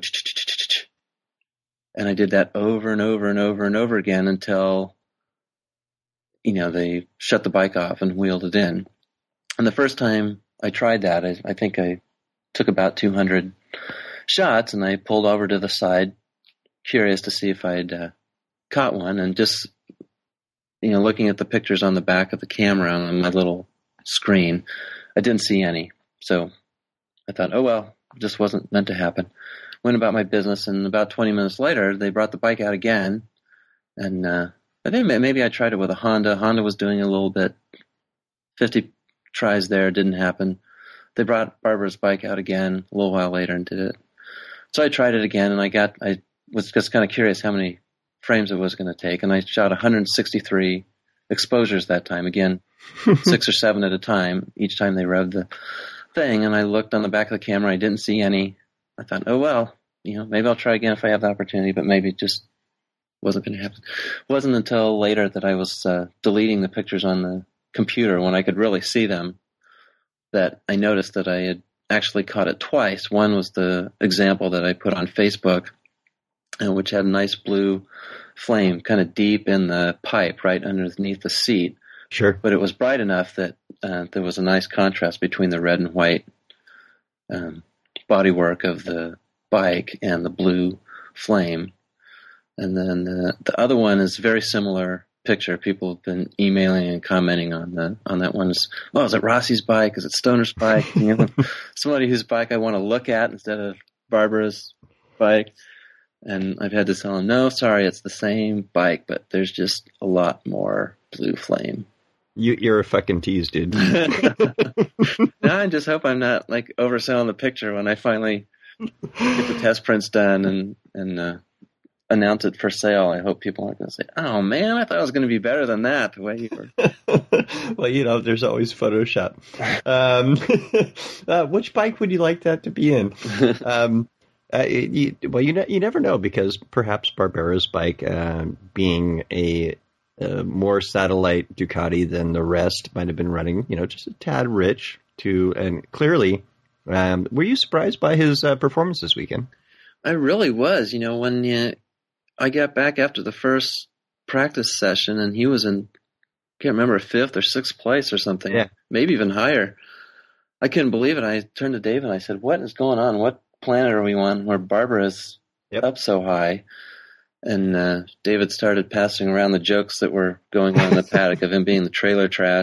and I did that over and over and over and over again until, you know, they shut the bike off and wheeled it in. And the first time I tried that, I, I think I took about two hundred shots, and I pulled over to the side, curious to see if I'd uh, caught one, and just, you know, looking at the pictures on the back of the camera on my little screen, I didn't see any. So I thought, oh, well, it just wasn't meant to happen. Went about my business, and about twenty minutes later, they brought the bike out again, and uh, I think maybe I tried it with a Honda. Honda was doing a little bit. fifty tries there, didn't happen. They brought Barbera's bike out again a little while later and did it. So I tried it again, and I got, I was just kind of curious how many frames it was going to take, and I shot one hundred sixty-three exposures that time. Again, six or seven at a time, each time they revved the thing, and I looked on the back of the camera. I didn't see any. I thought, oh, well, you know, maybe I'll try again if I have the opportunity, but maybe it just wasn't going to happen. It wasn't until later that I was uh, deleting the pictures on the computer when I could really see them that I noticed that I had actually caught it twice. One was the example that I put on Facebook, uh, which had a nice blue flame kind of deep in the pipe right underneath the seat. Sure. But it was bright enough that uh, there was a nice contrast between the red and white um, bodywork of the bike and the blue flame. And then the, the other one is very similar picture. People have been emailing and commenting on the on that one. Is, well, is it Rossi's bike? Is it Stoner's bike? You know, somebody whose bike I want to look at instead of Barbera's bike. And I've had to tell them, no, sorry, it's the same bike, but there's just a lot more blue flame. You, you're a fucking tease, dude. Now I just hope I'm not like overselling the picture when I finally get the test prints done and and uh, announce it for sale. I hope people aren't going to say, "Oh man, I thought it was going to be better than that." The way you were. Well, you know, there's always Photoshop. Um, uh, which bike would you like that to be in? Um, uh, you, well, you ne- you never know, because perhaps Barbera's bike, uh, being a Uh, more satellite Ducati than the rest, might have been running, you know, just a tad rich to, and clearly, um, were you surprised by his uh, performance this weekend? I really was. You know, when uh, I got back after the first practice session, and he was in, I can't remember, fifth or sixth place or something, yeah. Maybe even higher. I couldn't believe it. I turned to Dave and I said, "What is going on? What planet are we on where Barbera is yep. up so high?" And uh, David started passing around the jokes that were going on in the paddock of him being the trailer trash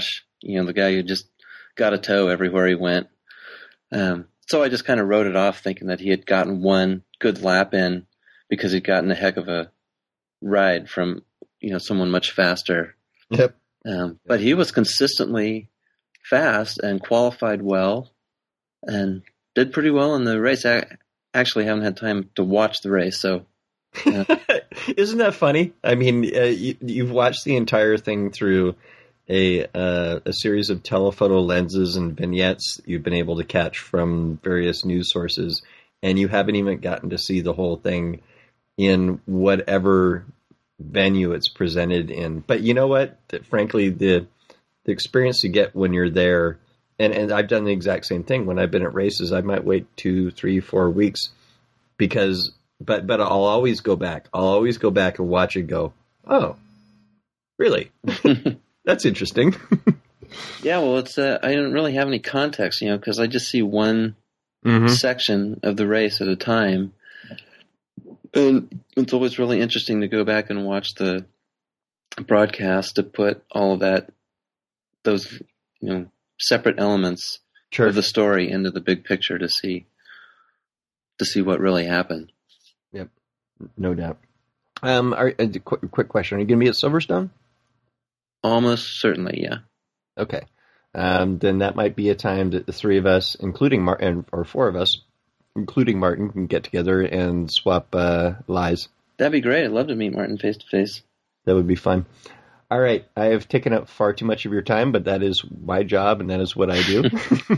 you know, the guy who just got a toe everywhere he went. Um, so I just kind of wrote it off, thinking that he had gotten one good lap in because he'd gotten a heck of a ride from, you know, someone much faster. Yep. Um, but he was consistently fast and qualified well and did pretty well in the race. I actually haven't had time to watch the race, so. Uh, Isn't that funny? I mean, uh, you, you've watched the entire thing through a uh, a series of telephoto lenses and vignettes you've been able to catch from various news sources, and you haven't even gotten to see the whole thing in whatever venue it's presented in. But you know what? Frankly, the the experience you get when you're there, and, and I've done the exact same thing. When I've been at races, I might wait two, three, four weeks because, but but I'll always go back. I'll always go back and watch and go, oh, really? That's interesting. Yeah, well, it's uh, I don't really have any context, you know, because I just see one Mm-hmm. section of the race at a time. And it's always really interesting to go back and watch the broadcast to put all of that, those, you know, separate elements Sure. of the story into the big picture to see, to see what really happened. Yep, no doubt. Um, are, uh, quick, quick question: are you going to be at Silverstone? Almost certainly, yeah. Okay, um, then that might be a time that the three of us, including Martin, or four of us, including Martin, can get together and swap uh, lies. That'd be great. I'd love to meet Martin face to face. That would be fun. All right, I have taken up far too much of your time, but that is my job, and that is what I do.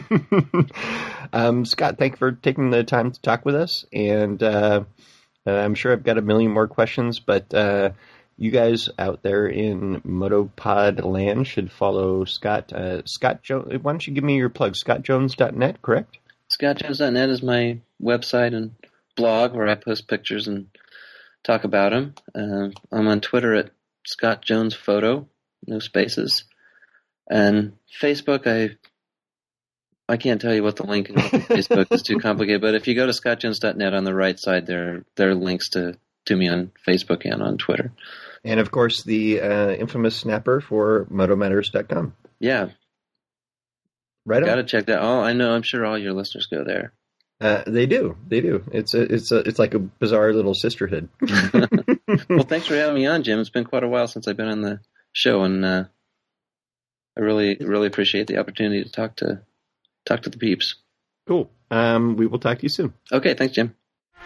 um, Scott, thank you for taking the time to talk with us, and uh, I'm sure I've got a million more questions, but uh, you guys out there in Motopod land should follow Scott. Uh, Scott Jones. Why don't you give me your plug? scott jones dot net, correct? scott jones dot net is my website and blog where I post pictures and talk about them. Uh, I'm on Twitter at Scott Jones Photo, no spaces. And Facebook, I I can't tell you what the link is on Facebook. It's too complicated. But if you go to scott jones dot net on the right side, there, there are links to, to me on Facebook and on Twitter. And, of course, the uh, infamous snapper for moto matters dot com. Yeah. Right on. Got to check that. Oh, I know. I'm sure all your listeners go there. Uh, they do. They do. It's a, it's a, it's like a bizarre little sisterhood. Well, thanks for having me on, Jim. It's been quite a while since I've been on the show, and uh, I really, really appreciate the opportunity to talk to talk to the peeps. Cool. Um, we will talk to you soon. Okay, thanks, Jim.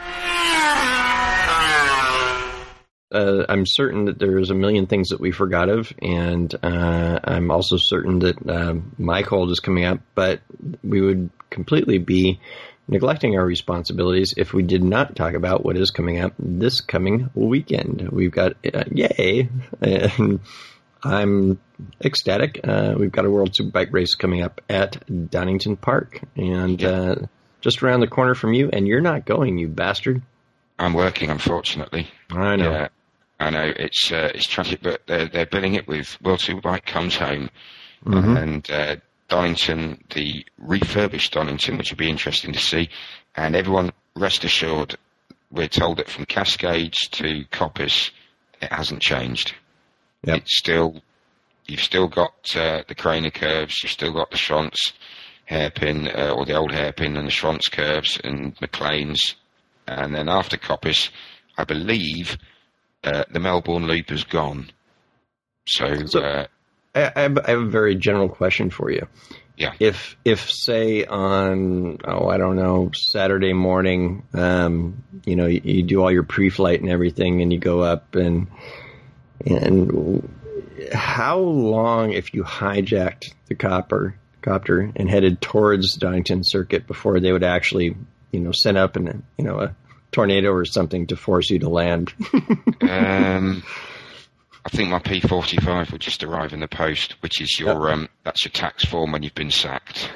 Uh, I'm certain that there's a million things that we forgot of, and uh, I'm also certain that uh, my cold is coming up, but we would completely be neglecting our responsibilities if we did not talk about what is coming up this coming weekend. We've got, uh, yay, and I'm ecstatic. Uh, we've got a World Superbike race coming up at Donington Park, and Yeah. uh, just around the corner from you, and you're not going, you bastard. I'm working, unfortunately. I know. Yeah, I know it's uh, it's tragic, but they're they're billing it with World Superbike Comes Home, Mm-hmm. and uh, Donington, the refurbished Donington, which would be interesting to see. And everyone, rest assured, we're told that from Cascades to Coppice, it hasn't changed. Yep. It's still, you've still got uh, the Craner curves, you've still got the Schrontz hairpin, uh, or the old hairpin and the Schrontz curves and McLean's. And then after Coppice, I believe uh, the Melbourne Loop is gone. So, So- uh, I, I have I have a very general question for you. Yeah. If, if say on, oh, I don't know, Saturday morning, um, you know, you, you do all your pre-flight and everything, and you go up, and and how long, if you hijacked the copper copter and headed towards Donington Circuit before they would actually, you know, send up an, you know, a tornado or something to force you to land? um, I think my P forty-five will just arrive in the post, which is your um, that's your tax form when you've been sacked.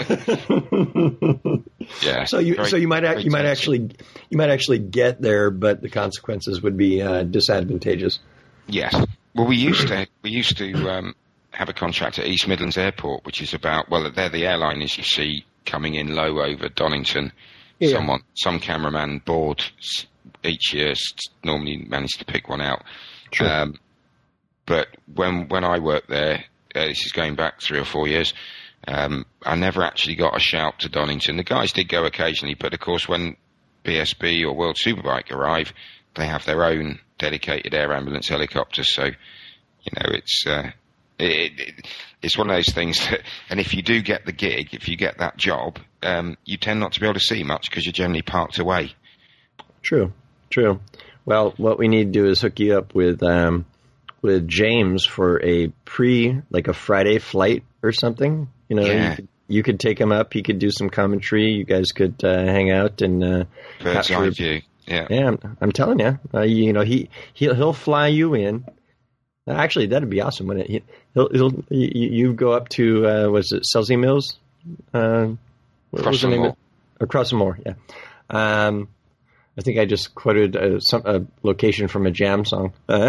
Yeah. So you very- so you might ac- very you might tempting. actually you might actually get there, but the consequences would be uh, disadvantageous. Yes. Well, we used to we used to um, have a contract at East Midlands Airport, which is about well, they're the airliners you see coming in low over Donington. Yeah. Someone, some cameraman board s- each year s- normally managed to pick one out. Sure. Um, but when when I worked there, Uh, this is going back three or four years. Um, I never actually got a shout to Donington. The guys did go occasionally, but of course when B S B or World Superbike arrive, they have their own dedicated air ambulance helicopters. So, you know, it's uh, it, it, it's one of those things that, and if you do get the gig, if you get that job, um, you tend not to be able to see much because you're generally parked away. True, true. Well, what we need to do is hook you up with um, with James for a pre, like a Friday flight or something. You know, yeah. you, could, you could take him up. He could do some commentary. You guys could uh, hang out and uh, bird's eye view. Yeah, yeah. I'm, I'm telling you, uh, you know, he he'll he'll fly you in. Actually, that'd be awesome, wouldn't it? He, he'll he'll you, you go up to uh, was it Selzy Mills? Uh, what was the name? Of, across the moor, yeah. Um, I think I just quoted a, some, a location from a Jam song. Uh,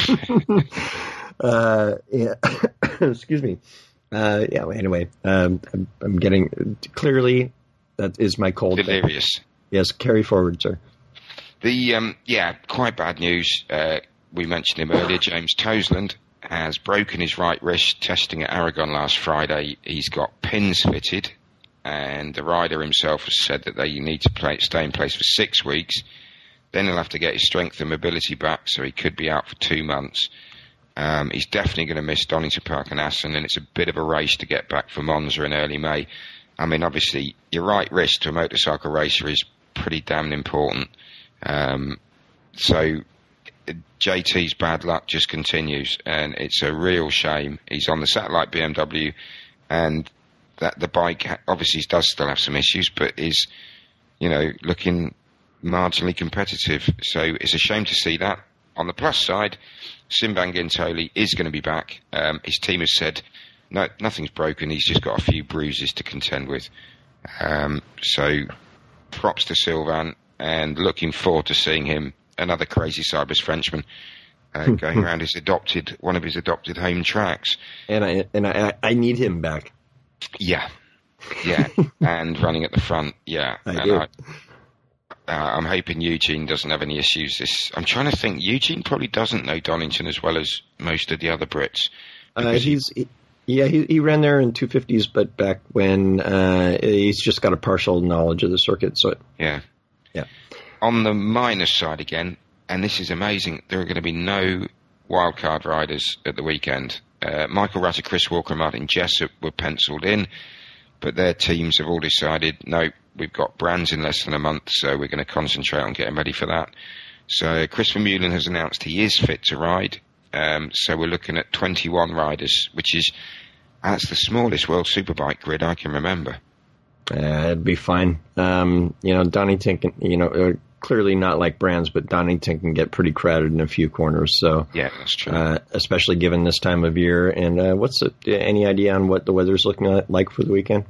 uh, yeah. Excuse me. Uh, yeah. Well, anyway, um, I'm, I'm getting clearly that is my cold. Delirious. Thing. Yes. Carry forward, sir. The um, yeah, quite bad news. Uh, we mentioned him earlier. James Toseland has broken his right wrist testing at Aragon last Friday. He's got pins fitted, and the rider himself has said that they need to play, stay in place for six weeks. Then he'll have to get his strength and mobility back, so he could be out for two months. Um, he's definitely going to miss Donington Park and Assen, and it's a bit of a race to get back for Monza in early May. I mean, obviously, your right wrist to a motorcycle racer is pretty damn important. Um, so J T's bad luck just continues, and it's a real shame. He's on the satellite B M W, and that the bike obviously does still have some issues, but is, you know, looking marginally competitive. So it's a shame to see that. On the plus side, Simban Gintoli is going to be back. Um, his team has said no, nothing's broken. He's just got a few bruises to contend with. Um, so props to Sylvain, and looking forward to seeing him, another crazy Cyprus Frenchman, uh, going around his adopted, one of his adopted home tracks. And I and I, I need him back. Yeah, yeah, and running at the front. Yeah, I and do. I, uh, I'm hoping Eugene doesn't have any issues. This, I'm trying to think. Eugene probably doesn't know Donington as well as most of the other Brits. Uh, he's he, yeah, he he ran there in two fifties, but back when uh, he's just got a partial knowledge of the circuit. So yeah, yeah. On the minus side again, and this is amazing. There are going to be no wildcard riders at the weekend. Uh, Michael Rutter, Chris Walker, and Martin Jessup were penciled in, but their teams have all decided, no, we've got Brands in less than a month, so we're going to concentrate on getting ready for that. So Chris Vermeulen has announced he is fit to ride. Um, so we're looking at twenty-one riders, which is, that's the smallest World Superbike grid I can remember. Uh, it'd be fine. Um, you know, Donington can, you know, uh, clearly not like Brands, but Donington can get pretty crowded in a few corners. So yeah, that's true. Uh, especially given this time of year. And uh, what's the, any idea on what the weather's looking like for the weekend?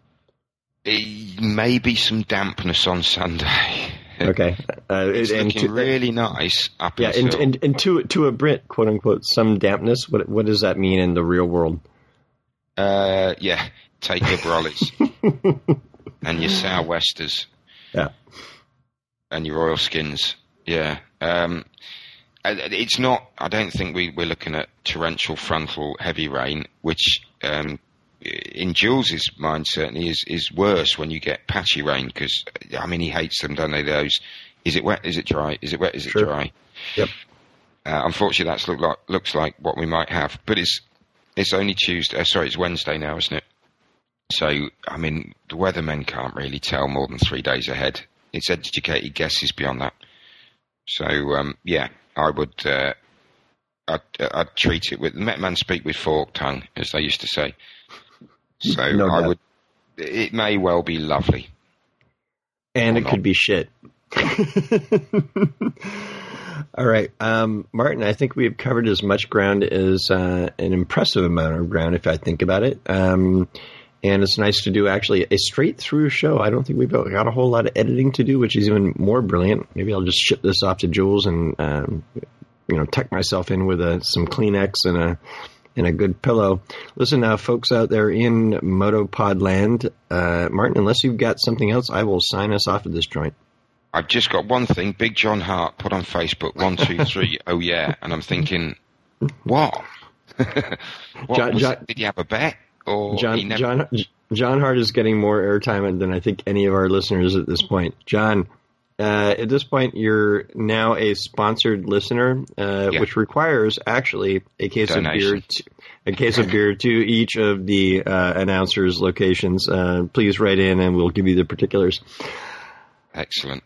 Maybe some dampness on Sunday. Okay, uh, it's and looking to, really nice up yeah, until... and, and and to to a Brit, quote unquote, some dampness. What what does that mean in the real world? Uh, yeah, take your brollies and your sou'westers. Yeah, and your oilskins. Yeah, um, it's not. I don't think we we're looking at torrential frontal heavy rain, which um, in Jules's mind certainly is is worse when you get patchy rain, because I mean he hates them, don't they? Those, is it wet? Is it dry? Is it wet? Is it sure. dry? Yep. Uh, unfortunately, that's look like looks like what we might have, but it's it's only Tuesday. Uh, sorry, it's Wednesday now, isn't it? So I mean, the weathermen can't really tell more than three days ahead. It's educated guesses beyond that. So um, yeah, I would. Uh, I'd, I'd treat it with let man speak with forked tongue, as they used to say. So no I doubt. would. It may well be lovely, and or it not. could be shit. All right, um, Martin. I think we have covered as much ground as uh, an impressive amount of ground, if I think about it. Um, and it's nice to do actually a straight through show. I don't think we've got a whole lot of editing to do, which is even more brilliant. Maybe I'll just ship this off to Jules and um, you know tuck myself in with a, some Kleenex and a. And a good pillow. Listen, uh, folks out there in Motopod land, uh, Martin, unless you've got something else, I will sign us off of this joint. I've just got one thing. Big John Hart put on Facebook, one, two, three, oh yeah. And I'm thinking, what? what, John, was, John, did he have a bet? Or John, he never... John, John Hart is getting more airtime than I think any of our listeners at this point. John, uh, at this point, you're now a sponsored listener, uh, yeah. which requires actually a case Donation. of beer, to, a case of beer to each of the uh, announcers' locations. Uh, please write in, and we'll give you the particulars. Excellent.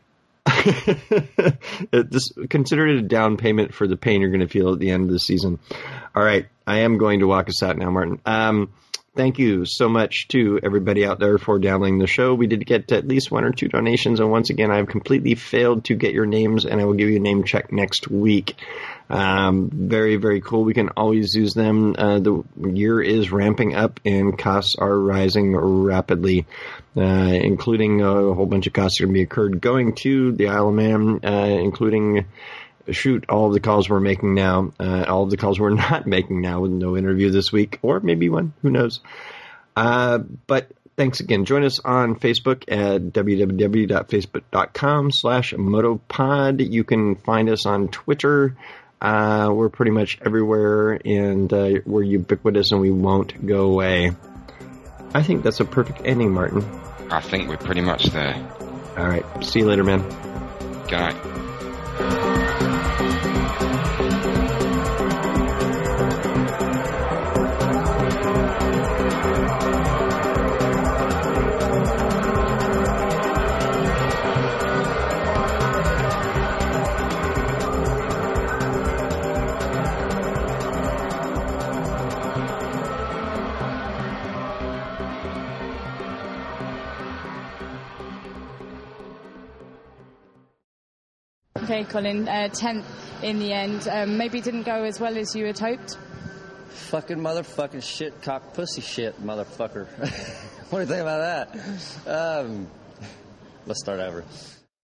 Just consider it a down payment for the pain you're going to feel at the end of the season. All right, I am going to walk us out now, Martin. Um, Thank you so much to everybody out there for downloading the show. We did get at least one or two donations, and once again, I've completely failed to get your names, and I will give you a name check next week. Um, very, very cool. We can always use them. Uh, the year is ramping up, and costs are rising rapidly, uh, including a whole bunch of costs that are going to be incurred going to the Isle of Man, uh, including... shoot, all of the calls we're making now, uh, all of the calls we're not making now with no interview this week, or maybe one, who knows. Uh, but thanks again. Join us on Facebook at www.facebook.com slash motopod. You can find us on Twitter. Uh, we're pretty much everywhere, and uh, we're ubiquitous, and we won't go away. I think that's a perfect ending, Martin. I think we're pretty much there. All right. See you later, man. Good night. Okay, Colin, uh, tenth in the end. Um, maybe didn't go as well as you had hoped. Fucking motherfucking shit, cock pussy shit, motherfucker. What do you think about that? Um, let's start over.